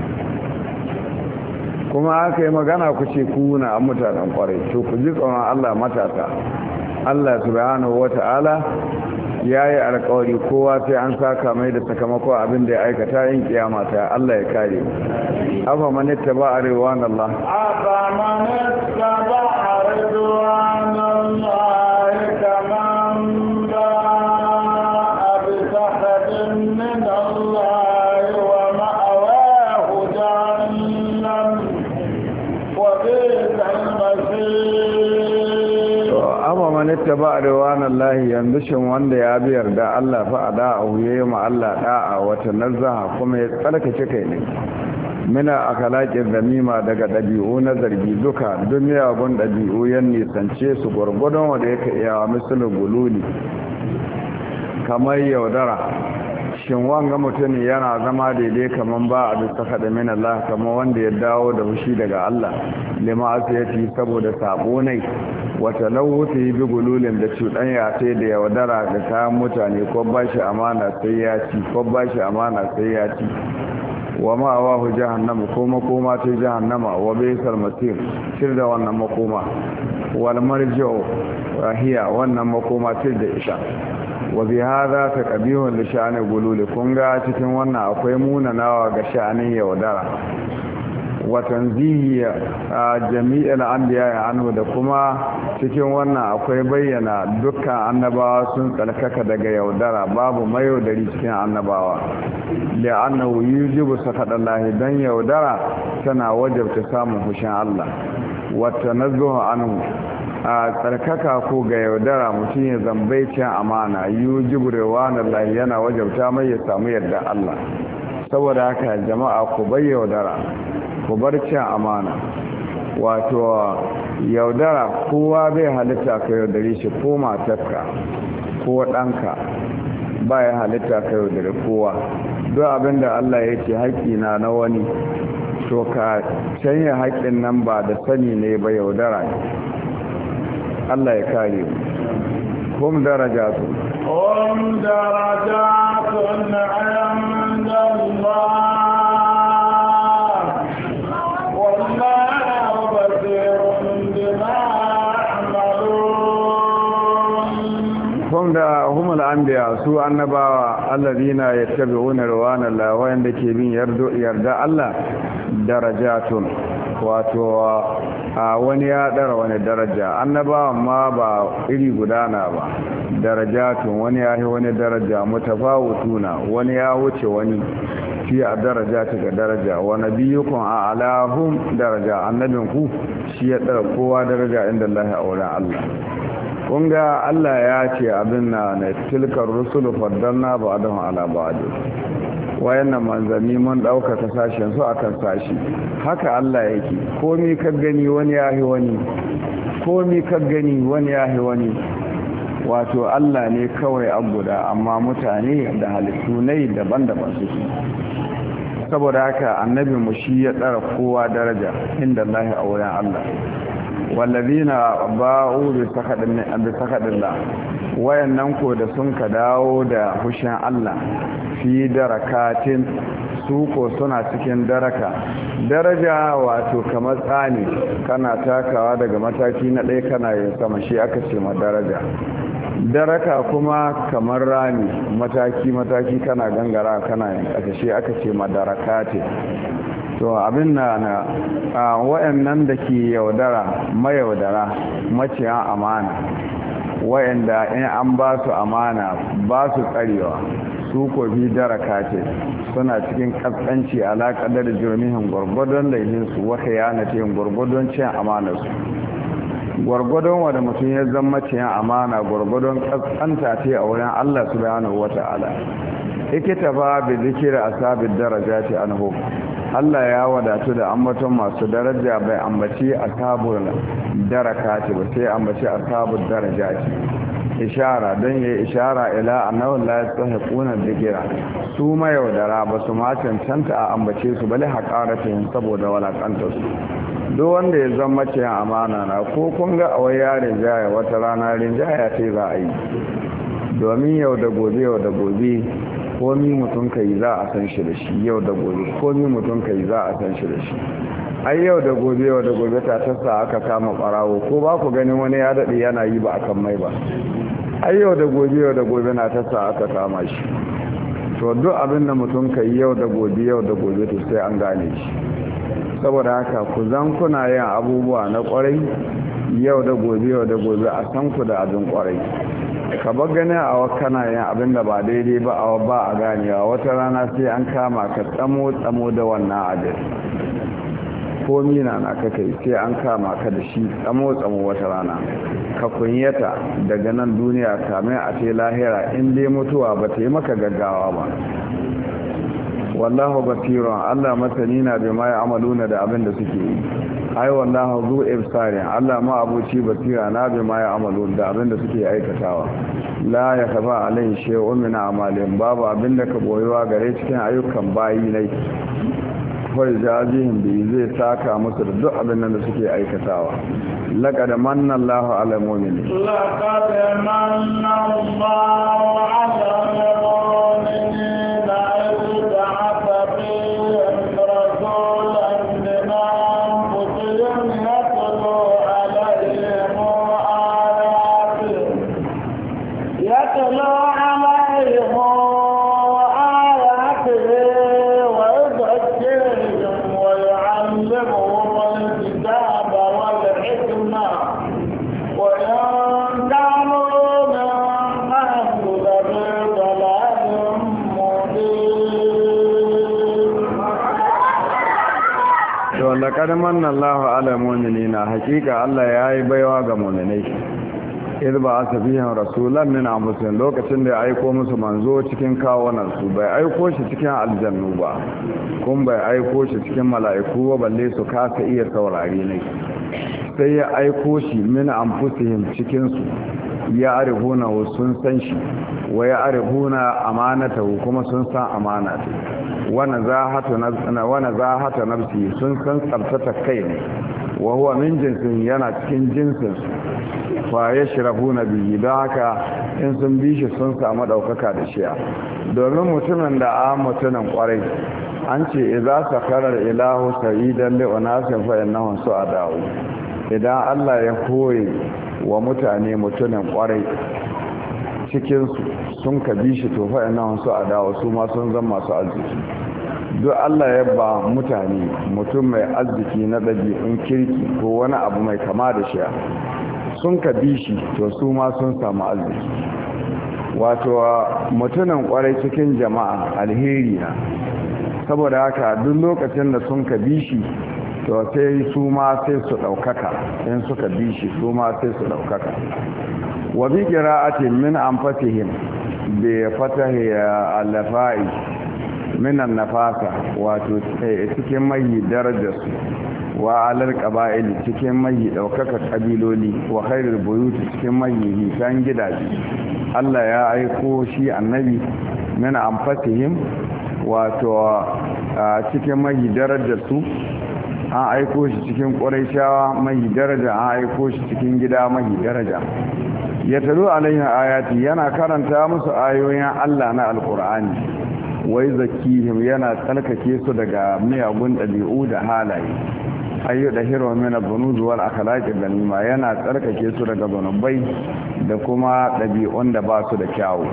A: kuma aka yi magana ku ce kuna mutanen kwarai to ku ji tsoron Allah matasa Allah subhanahu wata'ala ya yi alkawari kowa sai an saka mai da sakamako abin da ya aikata yin kiyama ta Allah ya kare afa manitta ba a rewan Allah
B: afa manitta ba a rewan Allah kaman ba a bisa hadin min Allah
A: mani taba ridwanan lahi yanzu shin wanda ya bi yarda Allah fa ada a huye ma Allah da'a wata nazaha kuma ya tsarkake kai ne mina akhlaqin zamima daga dabi'u na zargi duka duniya gun dabi'u yan nisance su gurgudun wanda yake iya misalin gululi kamar yaudara shin wanga mutum yana zama daidai kaman ba a bisa kada min Allah kamar wanda ya dawo da fushi daga Allah lima asiyati saboda sabo ne wata lawuti bi gululin da cuɗanya sai da yaudara da kayan mutane ko bashi amana sai ya ci ko bashi amana sai ya ci wa ma'awahu jahannama ko makoma ta jahannama wa baisal masir shir da wannan makoma wal marji'u rahiya wannan makoma ta da ita wa bi hadha taqbihun li sha'ani gululi kun ga cikin wannan akwai munanawa ga sha'anin yaudara wa tanzihi jami'il anbiya anhu da kuma cikin wannan akwai bayyana dukkan annabawa sun tsalkaka daga yaudara babu mai yaudari cikin annabawa li'annahu yujibu sakadallahi dan yaudara tana wajabta samun hushin Allah wa tanazzuhu anhu a tsarkaka ko ga yaudara mutum ya zambai cin amana yujibu ridwanallahi yana wajabta mai ya samu yarda Allah saboda haka jama'a ku bai yaudara ku bar cin amana wato yaudara kowa bai halitta ka yaudare shi ko matarka ko ɗanka ba ya halitta ka yaudare kowa duk abinda Allah ya ce haƙƙina na wani to ka canya haƙƙin nan ba da sani ne ba yaudara ne Allah ya kare mu kum darajatu inda Allah da humul anbiya su annabawa alladina yattabi'una ridwanallah wanda ke bin yarda Allah darajatun wato a wani ya dara wani daraja annabawan ma ba iri gudana ba darajatun wani ya yi wani daraja mutafawutuna wani ya wuce wani fi a daraja ta ga daraja wa nabiyukum a alahum daraja annabinku shi ya dara kowa daraja inda Allah a wurin Allah kunga Allah ya ce abin na tilkar rusulu faddalna ba'dahum ala ba'd wayannan manzanni mun ɗaukaka sashen su akan sashi haka Allah yake komi ka gani wani yahi wani komi ka gani wani yahi wani wato Allah ne kawai abuda amma mutane da halittu ne daban-daban suke saboda haka annabi mu shi ya tsara kowa daraja inda Allah a wurin Allah wallazina ba'u bi sakadillah wayannan ko da sun ka dawo da hushin Allah fi darakatin su ko suna cikin daraja wato kamar tsani kana takawa daga mataki na ɗaya kana yin sama shi aka ce ma daraka kuma kamar rami mataki kana gangara kana yin ƙasa shi aka ce ma darakati to abin na wayannan da ke mayaudara maciyan amana wayanda in an ba su amana ba su tsarewa su ko bi daraka ce suna cikin kaskanci alaƙadar jirmihin gwargwadon laihinsu wata yana ce gwargwadon cin amanarsu gwargwadon wanda mutum ya zama cin amana gwargwadon kaskanta ce a wurin Allah subhanahu wata'ala ikita ba bi zikira asabid darajati anhu Allah ya wadatu da ambaton masu daraja bai ambaci ashabul darakati ba sai ambaci ashabul darajati ishara don yayi ishara ila annahu la yastahiquna dhikra su mayaudara ba su ma cancanta a ambace su bale haƙaratin saboda walakantar su duk wanda ya zama ce amana na ko kun ga awai yarin jaya wata rana rinjaya ce za a yi domin yau da gobe komi mutum ka yi za a san shi da shi yau da gobe komi mutum ka yi za a san shi da shi ai yau da gobe ta tasa aka kama ɓarawo ko ba ku ganin wani ya daɗe yana yi ba a kan mai ba ai yau da gobe na tasa aka kama shi to duk abin da mutum ka yi yau da gobe to sai an gane shi saboda haka ku zan kuna yin abubuwa na kwarai yau da gobe a san ku da abin kwarai ka bar gani a wakana yin abin da ba daidai ba a ba a ganewa wata rana sai an kama ka tsamo da wannan abin ko mina na kai sai an kama ka da shi tsamo wata rana ka kunyata daga nan duniya kamar a ce lahira in dai mutuwa ba ta yi maka gaggawa ba. wallahu basirun Allah masani na bai ma ya'maluna da abin da suke yi. ai wallahu zu ibsarin Allah ma abuci basira na bai ma ya'malun da abin da suke aikatawa. la ya kaba alai shay'un min a'malin babu abin da ka boyewa gare cikin ayyukan bayi ne. kawai jazihin bi zai saka musu da duk abin da suke aikatawa. laqad manna Allahu 'ala al-mu'minin
B: لقد من الله على المؤمنين إذ بعث فيهم رسولا من أنفسهم يتلو عليهم آياته ويزكيهم ويعلمهم الكتاب والحكمة وإن كانوا من قبل لفي ضلال مبين.
A: لقد من الله على المؤمنين حقيقة الله yayi baiwa ga mu'minai idh ba'atha fihim rasulan min anfusihim lokacin da ya aiko musu manzo cikin kawunan su bai aiko shi cikin aljannu ba kun bai aiko shi cikin mala'iku ba balle su kasa iya saurari ne sai ya aiko shi min anfusihim cikin su ya arifuna sun san shi wa ya arifuna amanatahu kuma sun san amanata wana zahata nafsi sun san tsabtata kai ne wa huwa min jinsin yana cikin jinsin fa ya shirafu na biyu don haka in sun bi shi sun samu ɗaukaka da shiya domin mutumin da a mutumin kwarai an ce idan sakarar ilahu sa'idan li'unasin fa'in nahun su a dawo idan allah ya koyi wa mutane mutumin kwarai cikinsu sun ka bi shi to fa'in nahun su a dawo su ma sun zama masu arziki duk allah ya ba mutane mutum mai arziki na ɗabi'un kirki ko wani abu mai kama da shiya sun ka bi shi to su ma sun samu arziki wato mutumin kwarai cikin jama'a alheri na saboda haka duk lokacin da sun ka bi shi to sai su ma sai su ɗaukaka in suka bi shi su ma sai su ɗaukaka wa bi qira'atin min anfasihim bi fatahi al-fa'i min an-nafasa wato cikin mai darajar su wa alal qaba'il cikin mai daukaka kabiloli wa khairul buyut cikin mai hisan gidaje Allah ya aiko shi annabi min anfasihim wato cikin mai darajar su an aiko shi cikin quraishawa mai daraja an aiko shi cikin gida mai daraja ya talu alaihi ayati yana karanta musu ayoyin Allah na alqur'ani wai zakihim yana tsalkake su daga miyagun dabi'u da halaye ayyu da hiro mina bunuz wal akhlaq dalima yana tsarkake su daga zanubai da kuma dabi'un da ba su da kyawu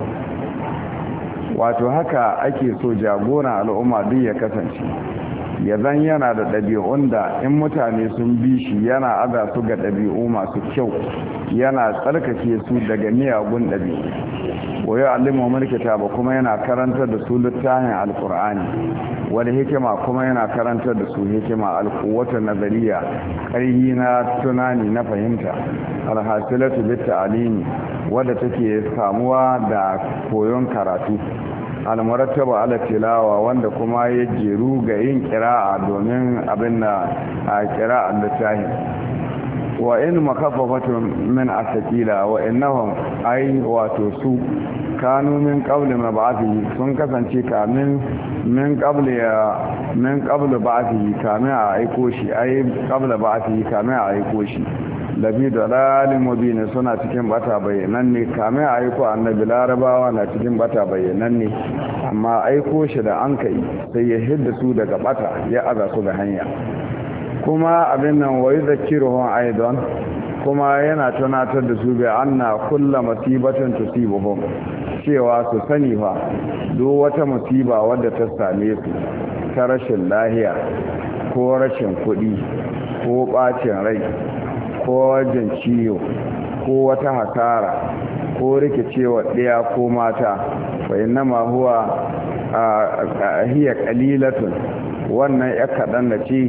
A: wato haka ake so jagoran al'umma duk ya kasance yazan yana da dabi'un da in mutane sun bi shi yana aza su ga dabi'u masu kyau yana tsarkake su daga miyagun dabi'u wa ya'allimu kitaba kuma yana karantar da su littafin alqur'ani wani hikima kuma yana karantar da su hikima alquwwatu nazariya ƙarhi na tunani na fahimta alhasilatu bit ta'limi wadda take samuwa da koyon karatu almurattaba ala tilawa wanda kuma ya jeru ga yin qira'a domin abin da a qira'a littafi wa in makaffafatun min asqila wa innahum ay wato su kanu min qabli mab'athihi sun kasance kamin min qabli ba'athihi kamin a aiko shi ay qabla ba'athihi kamin a aiko shi labi dalalin mubin suna cikin bata bayanan ne kamin a aiko annabi larabawa na cikin bata bayanan ne amma aiko shi da an kai sai ya hidda su daga bata ya aza su da hanya kuma abin nan wa yuzakkiruhum aidan kuma yana tunatar da su bi anna kullu musibatin tusibuhum cewa su sani fa duk wata musiba wadda ta same su ta rashin lahiya ko rashin kuɗi ko bacin rai ko wajen ciwo ko wata hasara ko rikicewa ɗaya ko mata fa innama huwa hiya qalilatun wannan ya kaɗan da ce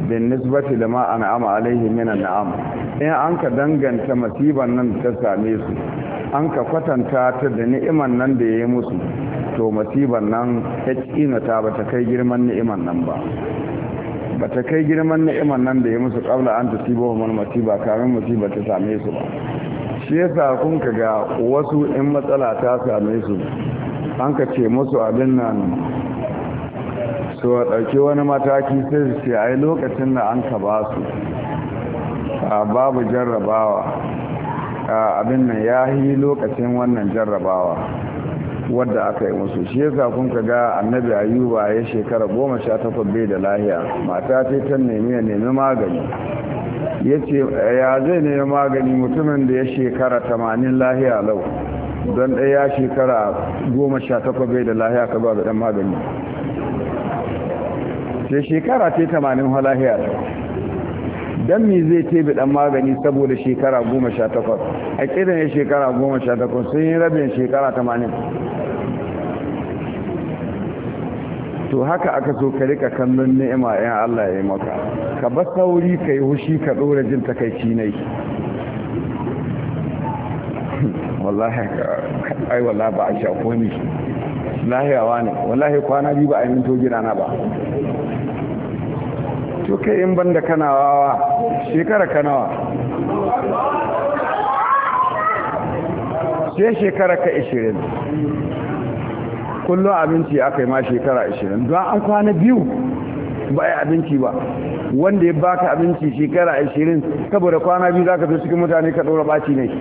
A: bin nisbati lama an'ama alaihi min an'am in an ka danganta masiban nan ta same su an ka kwatanta ta da ni'iman nan da yayi musu to masiban nan ta kina ta bata kai girman ni'iman nan ba ta kai girman ni'iman nan da yayi musu qabla an tusibo man masiba kamin musiba ta same su ba shi yasa kun ka ga wasu in matsala ta same su an ka ce musu abin nan su ɗauki wani mataki sai su ce ai lokacin da an ka ba su babu jarrabawa abin nan ya yi lokacin wannan jarrabawa wadda aka yi musu shi yasa kun ka ga annabi ayuba ya shekara 18 bai da lahiya mata ce ta nemi magani ya ce ya zai nemi magani mutumin da ya shekara 80 lahiya lau don ɗaya shekara 18 bai da lahiya ka ba da ɗan magani sai shekara ce 80 lahiya lau don mi zai tebe ɗan magani saboda shekara 18 a ƙidan ya shekara 18 sun yi rabin shekara 80 to haka aka so ka rika kallon ni'ima yan Allah ya yi maka ka ba sauri ka yi hushi ka ɗora jin takaici ne wallahi ai wallahi ba a shafo ni lahiyawa ne wallahi kwana biyu ba a yi minto gidana ba to kai in banda kanawa shekara kanawa sai shekara ka 20 kullum abinci aka yi ma shekara 20 don an kwana biyu ba ya abinci ba wanda ya baka abinci shekara 20 saboda kwana biyu za ka zo cikin mutane ka ɗora ɓaci ne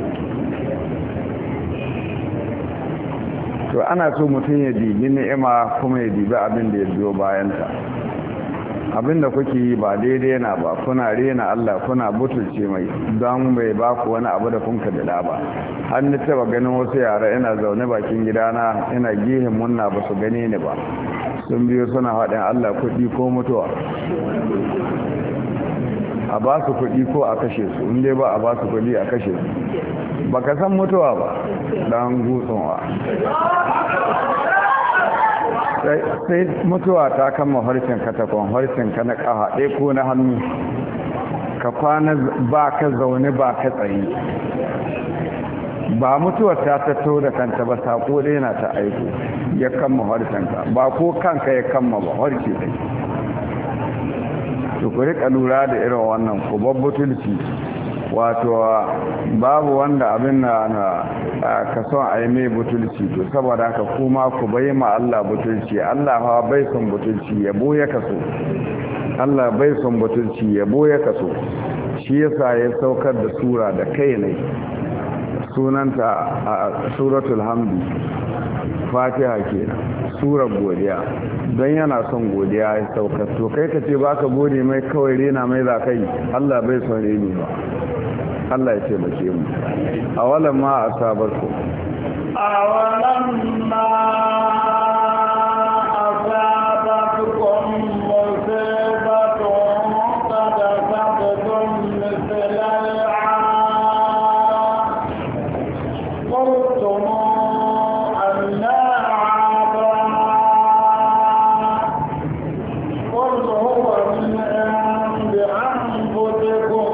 A: to ana so mutum ya dibi ni'ima kuma ya dibi abin da ya biyo bayanta abin da kuke yi ba daidai na ba kuna rena Allah kuna butulce mai don bai ba ku wani abu da kun kadala ba har ni taba ganin wasu yara ina zaune bakin gidana ina gihin munna ba su gane ni ba sun biyo suna haɗin Allah kuɗi ko mutuwa a ba su kuɗi ko a kashe su inda ba a ba su kuɗi a kashe su ba ka san mutuwa ba don gutsunwa sai mutuwa ta kama harshen katakon harshen ka na ƙaha ɗaya ko na hannu ka kwana ba ka zaune ba ka tsaye ba mutuwar ta tattau da kanta ba saƙo ɗaya na ta aiko ya kama harshen ka ba ko kanka ya kama ba harshe ɗai to ku riƙa lura da irin wannan ku babbutulci wato babu wanda abin na ka son a yi mai butulci to saboda haka kuma ku bai ma Allah butulci Allah hawa bai son butulci yabo ya kaso Allah bai son butulci yabo ya kaso shi yasa ya saukar da sura da kai ne sunanta a suratul hamdi fatiha kenan surar godiya don yana son godiya ya saukar to kai ka ce baka gode mai kawai rena mai za kai Allah bai son reni ba Allah ya taimake mu awalan ma asabarku
B: awalan ma asabarkum musibatun qad asabtum mithlaiha qultum anna hadha qul huwa min indi anfusikum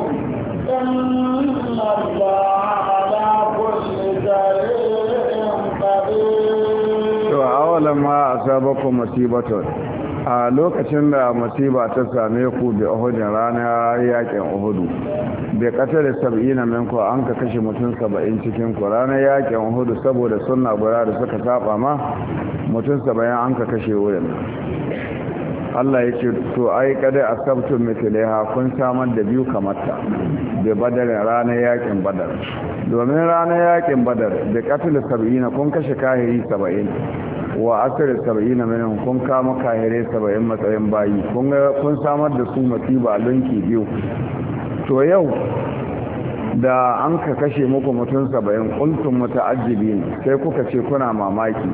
A: ma asabakum musibatun a lokacin da musiba ta same ku bi uhudin rana yakin uhudu bi qatal 70 minku an ka kashe mutum 70 cikin ku ranar yakin uhudu saboda sunna gura da suka saba ma mutum 70 an ka kashe wurin Allah ya ce to ai kada asabtu mithlaiha kun samar da biyu kamar ta bi badar ranar yakin badar domin ranar yakin badar bi qatal 70 kun kashe kahiri 70 wa asir 70 minhum kun kama kahire 70 matsayin bayi kun samar da su masiba lunki biyu to yau da an ka kashe muku mutum 70 kuntum muta'ajjibin sai kuka ce kuna mamaki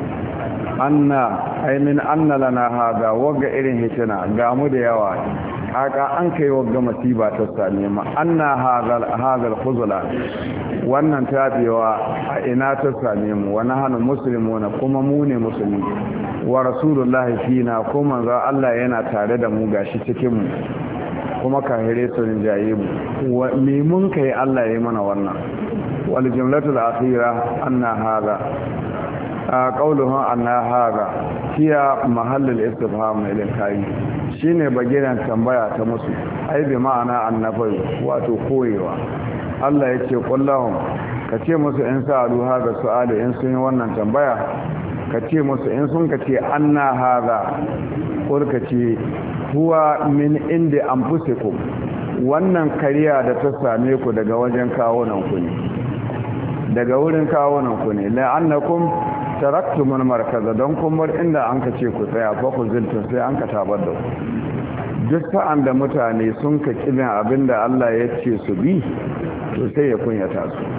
A: anna lana hada waga irin hitina ga mu da yawa haka an kai waga masiba ta same mu anna hadal khuzla wannan tabewa a ina ta same mu wa nahnu muslimuna kuma mu ne musulmi wa rasulullahi fina kuma za Allah yana tare da mu gashi cikin mu kuma kahire su rinjaye mu me mun kai Allah ya yi mana wannan wal jumlatu al-akhira anna hadha qawluhu anna hadha hiya mahallul istifham lil kai shine bagiran tambaya ta musu ai bi ma'ana annabi wato koyewa Allah ya ce kullahum ka ce musu in sa'alu hadha su'ali in sun yi wannan tambaya ka ce musu in sun ka ce anna hadha ko ka ce huwa min inda anfusikum wannan kariya da ta same ku daga wajen kawunan ku ne daga wurin kawunan ku ne la'annakum taraktumul markaza don kun bar inda an ka ce ku tsaya fa ku ziltun sai an ka tabar da ku duk sa'an da mutane sun ka kibin abinda Allah ya ce su bi to sai ya kunyata su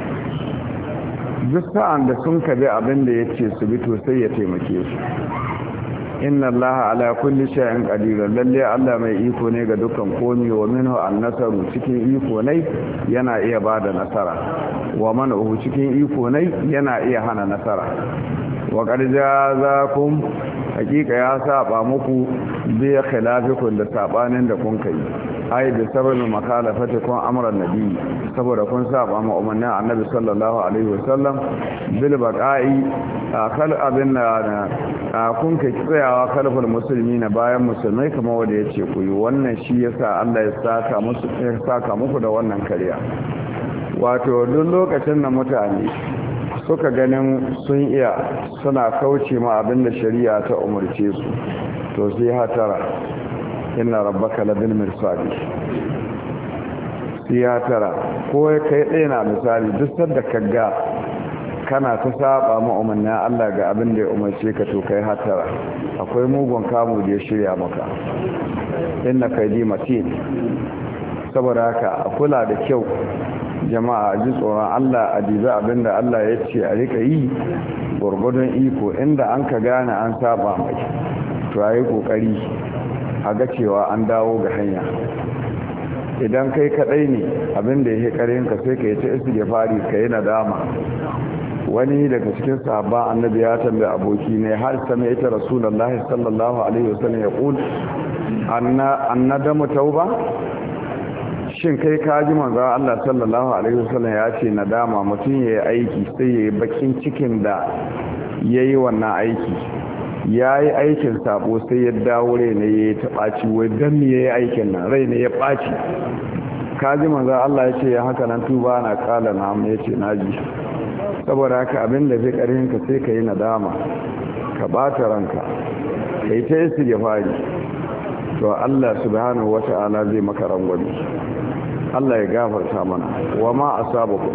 A: duk sa'an da sun ka bi abinda ya ce su bi to sai ya taimake su inna allaha ala kulli shay'in qadir lalle Allah mai iko ne ga dukkan komai wa minhu an-nasaru cikin iko ne yana iya bada nasara wa man'uhu cikin iko ne yana iya hana nasara wa qad jazakum hakika ya saba muku bi khilafikum da sabanin da kun kai ai da sababin makalafatikum amran nabi saboda kun saba ma umarnin annabi sallallahu alaihi wasallam bil baqa'i akal abinna kun kai tsayawa kalfar musulmi na bayan musulmai kamar wanda yace ku yi wannan shi yasa Allah ya saka muku da wannan kariya wato duk lokacin da mutane suka ganin sun iya suna kauce ma abinda shari'a ta umarce su to sai hatara inna rabbaka labil mirsadi sai hatara ko kai ɗaya na misali duk sanda kaga kana ta saba ma umarnin Allah ga abin da ya umarce ka to kai hatara akwai mugun kamu da ya shirya maka inna kaidi matin saboda haka a kula da kyau jama'a ji tsoron Allah a diza abinda Allah ya ce a rika yi gwargwadon iko inda an ka gane an saba mai to a yi kokari a ga cewa an dawo ga hanya idan kai kadai ne abinda ya karin ka sai ka yi ta isi fari ka yi nadama wani daga cikin sahabban annabi ya tambaye aboki ne har sami ita rasulullahi sallallahu alaihi wasallam ya kul annadamu tauba shin kai ka ji manzo Allah sallallahu alaihi wasallam ya ce nadama mutum yayi aiki sai yayi bakin cikin da yayi wannan aiki yayi aikin sabo sai ya dawo rai ne yayi ta baci wai dan me yayi aikin nan rai ne ya baci ka ji manzo Allah ya ce haka nan tuba na kala na mu yace naji saboda haka abin da zai karin ka sai kai nadama ka bata ranka kai ta istighfari to Allah subhanahu wata'ala zai maka rangwami Allah ya gafarta mana wa ma asabakum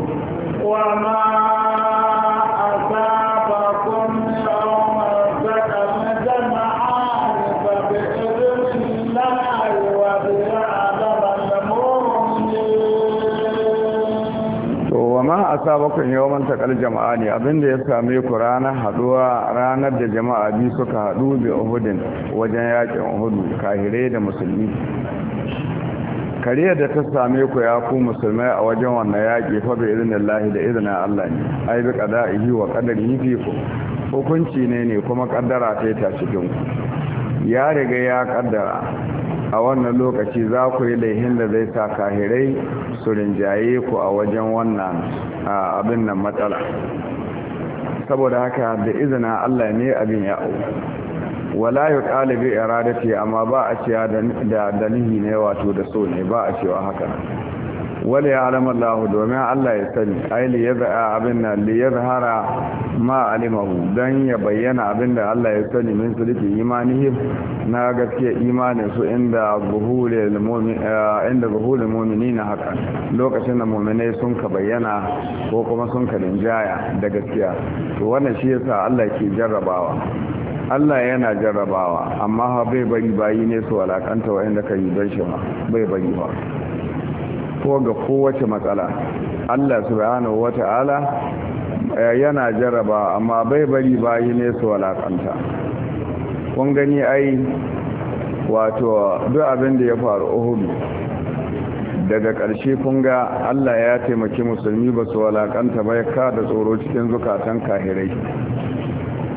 B: yawma taqal jama'an fa bi idhnillahi wa bi al-mu'minin
A: to wa ma asabakum yawman taqal jama'ani abinda ya same ku ranar haduwa ranar da jama'a bi suka hadu bi Uhudin wajen yakin Uhud kahire da musulmi kariyar da ta same ku ya ku musulmai a wajen wannan yaƙi fa bi idnillahi da idnin Allah ne ai bi qada'ihi wa qadarihi fi ku hukunci ne kuma kaddara ta ta cikin ku ya riga ya kaddara a wannan lokaci za ku yi laihin da zai sa kahirai su rinjaye ku a wajen wannan abin nan matsala saboda haka da izinin Allah ne abin ya wala ya ƙalibi iradati amma ba a cewa da dalihi ne wato da so ne ba a cewa haka wala ya alama Allah domin Allah ya sani ai li yaz'a abinna li yazhara ma alimahu dan ya bayyana abinda Allah ya sani min sulki imanihim na gaskiya imanin su inda zuhurul mu'minin haka lokacin da mu'minai sun ka bayyana ko kuma sun ka linjaya da gaskiya to wannan shi yasa Allah ke jarrabawa Allah yana jarrabawa amma bai bari bayi ne su walakanta wa'anda ka yi don shi ma bai bari ba ko ga kowace matsala Allah subhanahu wata'ala yana jarrabawa amma bai bari bayi ne su walakanta kun gani ai wato duk abin da ya faru Uhud daga ƙarshe kun ga Allah ya taimaki musulmi ba su walakanta ba ya kada tsoro cikin zukatan kahirai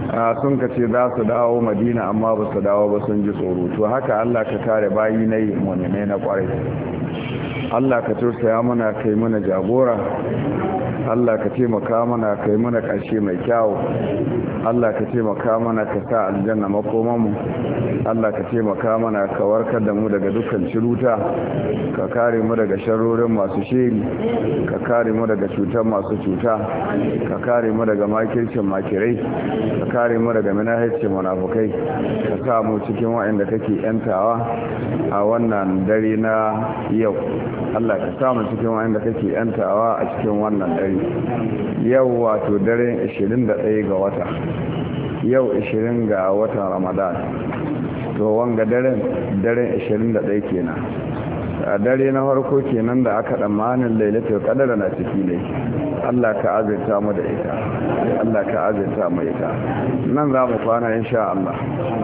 A: sun ka ce za su dawo madina amma ba su dawo ba sun ji tsoro to haka Allah ka kare bayi na yi mu'minai na kwarai Allah ka tausaya mana kai mana jagora Allah ka taimaka mana kai mana ƙarshe mai kyau Allah ka taimaka mana ka sa aljanna makomanmu Allah ka taimaka mana ka warkar da mu daga dukkan ciruta ka kare mu daga sharorin masu shiri ka kare mu daga cutar masu cuta ka kare mu daga makircin makirai ka kare mu daga manahicin munafukai ka sa mu cikin waɗanda kake yantawa a wannan dare na yau Allah ka sa mu cikin waɗanda kake yantawa a cikin wannan dare yau wato daren 21 ga wata yau 20 ga watan Ramadan to wanga daren 21 kenan a dare na farko kenan da aka tsammanin lailatul qadar na ciki ne Allah ka azurta mu da ita Allah ka azurta mu ita nan za mu kwana insha Allah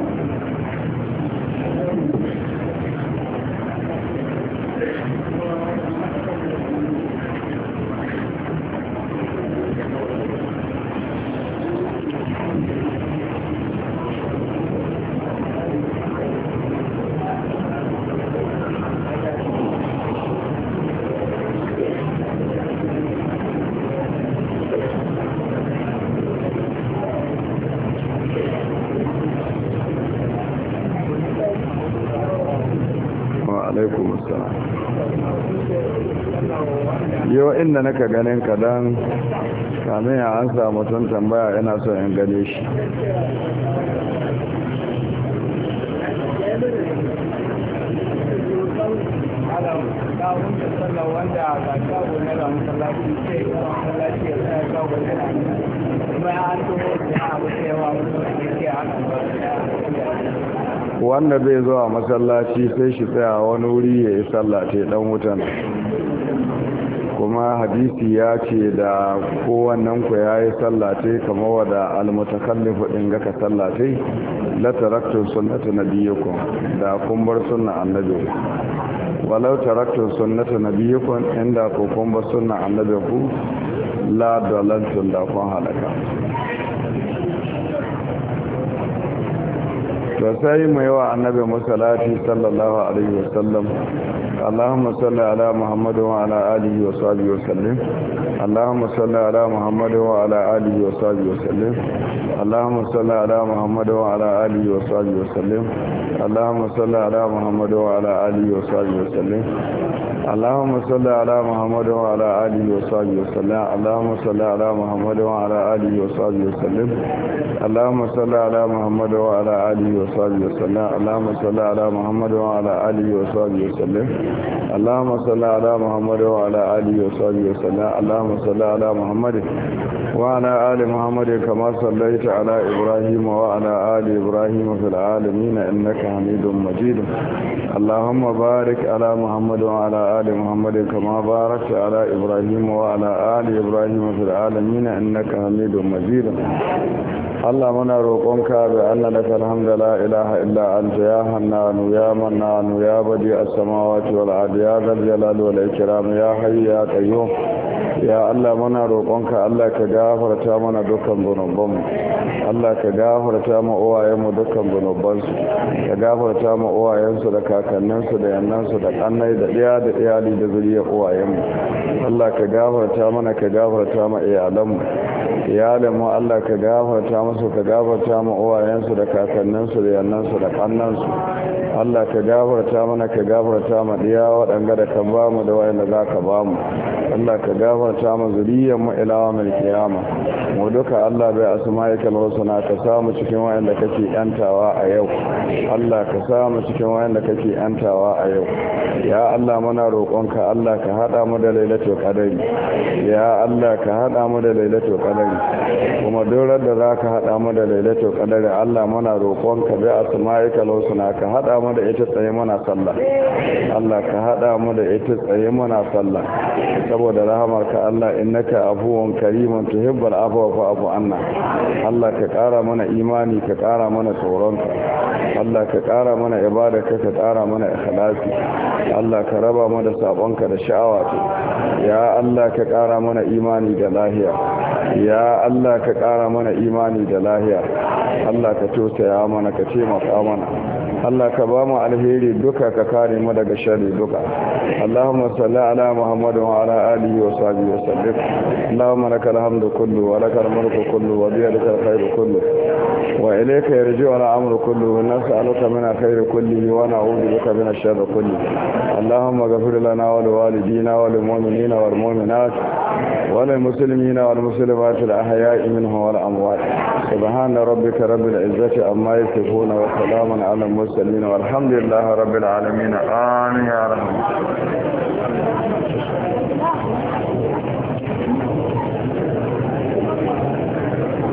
A: yau inda naka ganin kadan kamin ya an samu tun tambaya yana so in gane shi wanda bai zuwa masallaci sai shi tsaya wani wuri ya yi sallace dan wutan kuma hadisi ya ce da kowannen ku ya yi sallace kamar wada almutakallifu ɗin ga ka sallace la taraktu sunnata nabiyyukum da kun bar sunna annabi walau taraktu sunnata nabiyyukum inda ku kun bar sunna annabi ku la dalaltum da kun halaka to sai mai wa annabi musallati sallallahu alaihi wasallam اللهم صل على محمد وعلى آله وصحبه وسلم اللهم صل على محمد وعلى آله وصحبه وسلم اللهم صل على محمد وعلى آله وصحبه وسلم اللهم صل على محمد وعلى آله وصحبه وسلم اللهم صل على محمد وعلى آله وصحبه وسلم اللهم صل على محمد وعلى آله وصحبه وسلم اللهم صل على محمد وعلى آله وصحبه وسلم اللهم صل على محمد وعلى آله وصحبه وسلم اللهم صل على محمد وعلى آله وصحبه وسلم اللهم صل على محمد وعلى آل محمد كما صليت على إبراهيم وعلى آل إبراهيم في العالمين إنك حميد مجيد اللهم بارك على محمد وعلى آل محمد كما باركت على إبراهيم وعلى آل إبراهيم في العالمين إنك حميد مجيد Allah muna roƙonka bi anna laka alhamdu la ilaha illa anta ya hannan ya mannan ya badi as-samawati wal ardi ya zal jalali wal ikram ya hayy ya qayyum ya Allah muna roƙonka Allah ka gafarta mana dukkan zunubanmu Allah ka gafarta mu uwayenmu dukkan zunubansu ka gafarta mu uwayensu da kakanninsu da yannansu da kannai da ɗaya da iyali da zuriyar uwayenmu Allah ka gafarta mana ka gafarta mu iyalanmu iyalanmu Allah ka gafarta musu ka gafarta mu uwayensu da kakanninsu da yannansu da kannansu Allah ka gafarta mana ka gafarta mu diya waɗanda da ka ba mu da wayanda za ka ba mu Allah ka gafarta mu zuriyar mu ila yawmil qiyama mu duka Allah bai asma'ikal husna ka samu cikin wayanda kake yantawa a yau Allah ka samu cikin wayanda kake yantawa a yau ya Allah muna roƙonka Allah ka hada mu da lailatul qadari ya Allah ka hada mu da lailatul qadari kuma dorar da zaka hada mu da lailatul qadari Allah muna roƙonka bi asma'ikal husna ka hada mu da ita tsaye muna sallah Allah ka hada mu da ita tsaye muna sallah saboda rahamarka Allah innaka afuwun karimun tuhibbul afwa fa'fu anna Allah ka ƙara mana imani ka ƙara mana tsoronka Allah ka ƙara mana ibadarka ka ƙara mana ikhlasi Allah ka raba mu da sabonka da sha'awa ya Allah ka ƙara mana imani da lahiya ya Allah ka ƙara mana imani da lahiya Allah ka tausaya mana ka taimaka mana Allah ka ba mu alheri duka ka kare mu daga sharri duka Allahumma salli ala Muhammad wa ala alihi wa sahbihi wa sallim Allahumma lakal hamdu kullu wa lakal mulku kullu wa biyadika alkhairu kullu wa ilayka yarji'u al-amru kullu wa nas'aluka min alkhairi kullihi wa na'udhu bika min ash-sharri kulli Allahumma ighfir lana wa liwalidina wa lil mu'minina wal mu'minat wa lil muslimina wal muslimat al-ahya'i minhum wal amwat subhana rabbika rabbil izzati amma yasifun wa salamun ala al-mursalin والحمد لله رب العالمين آمين يا رب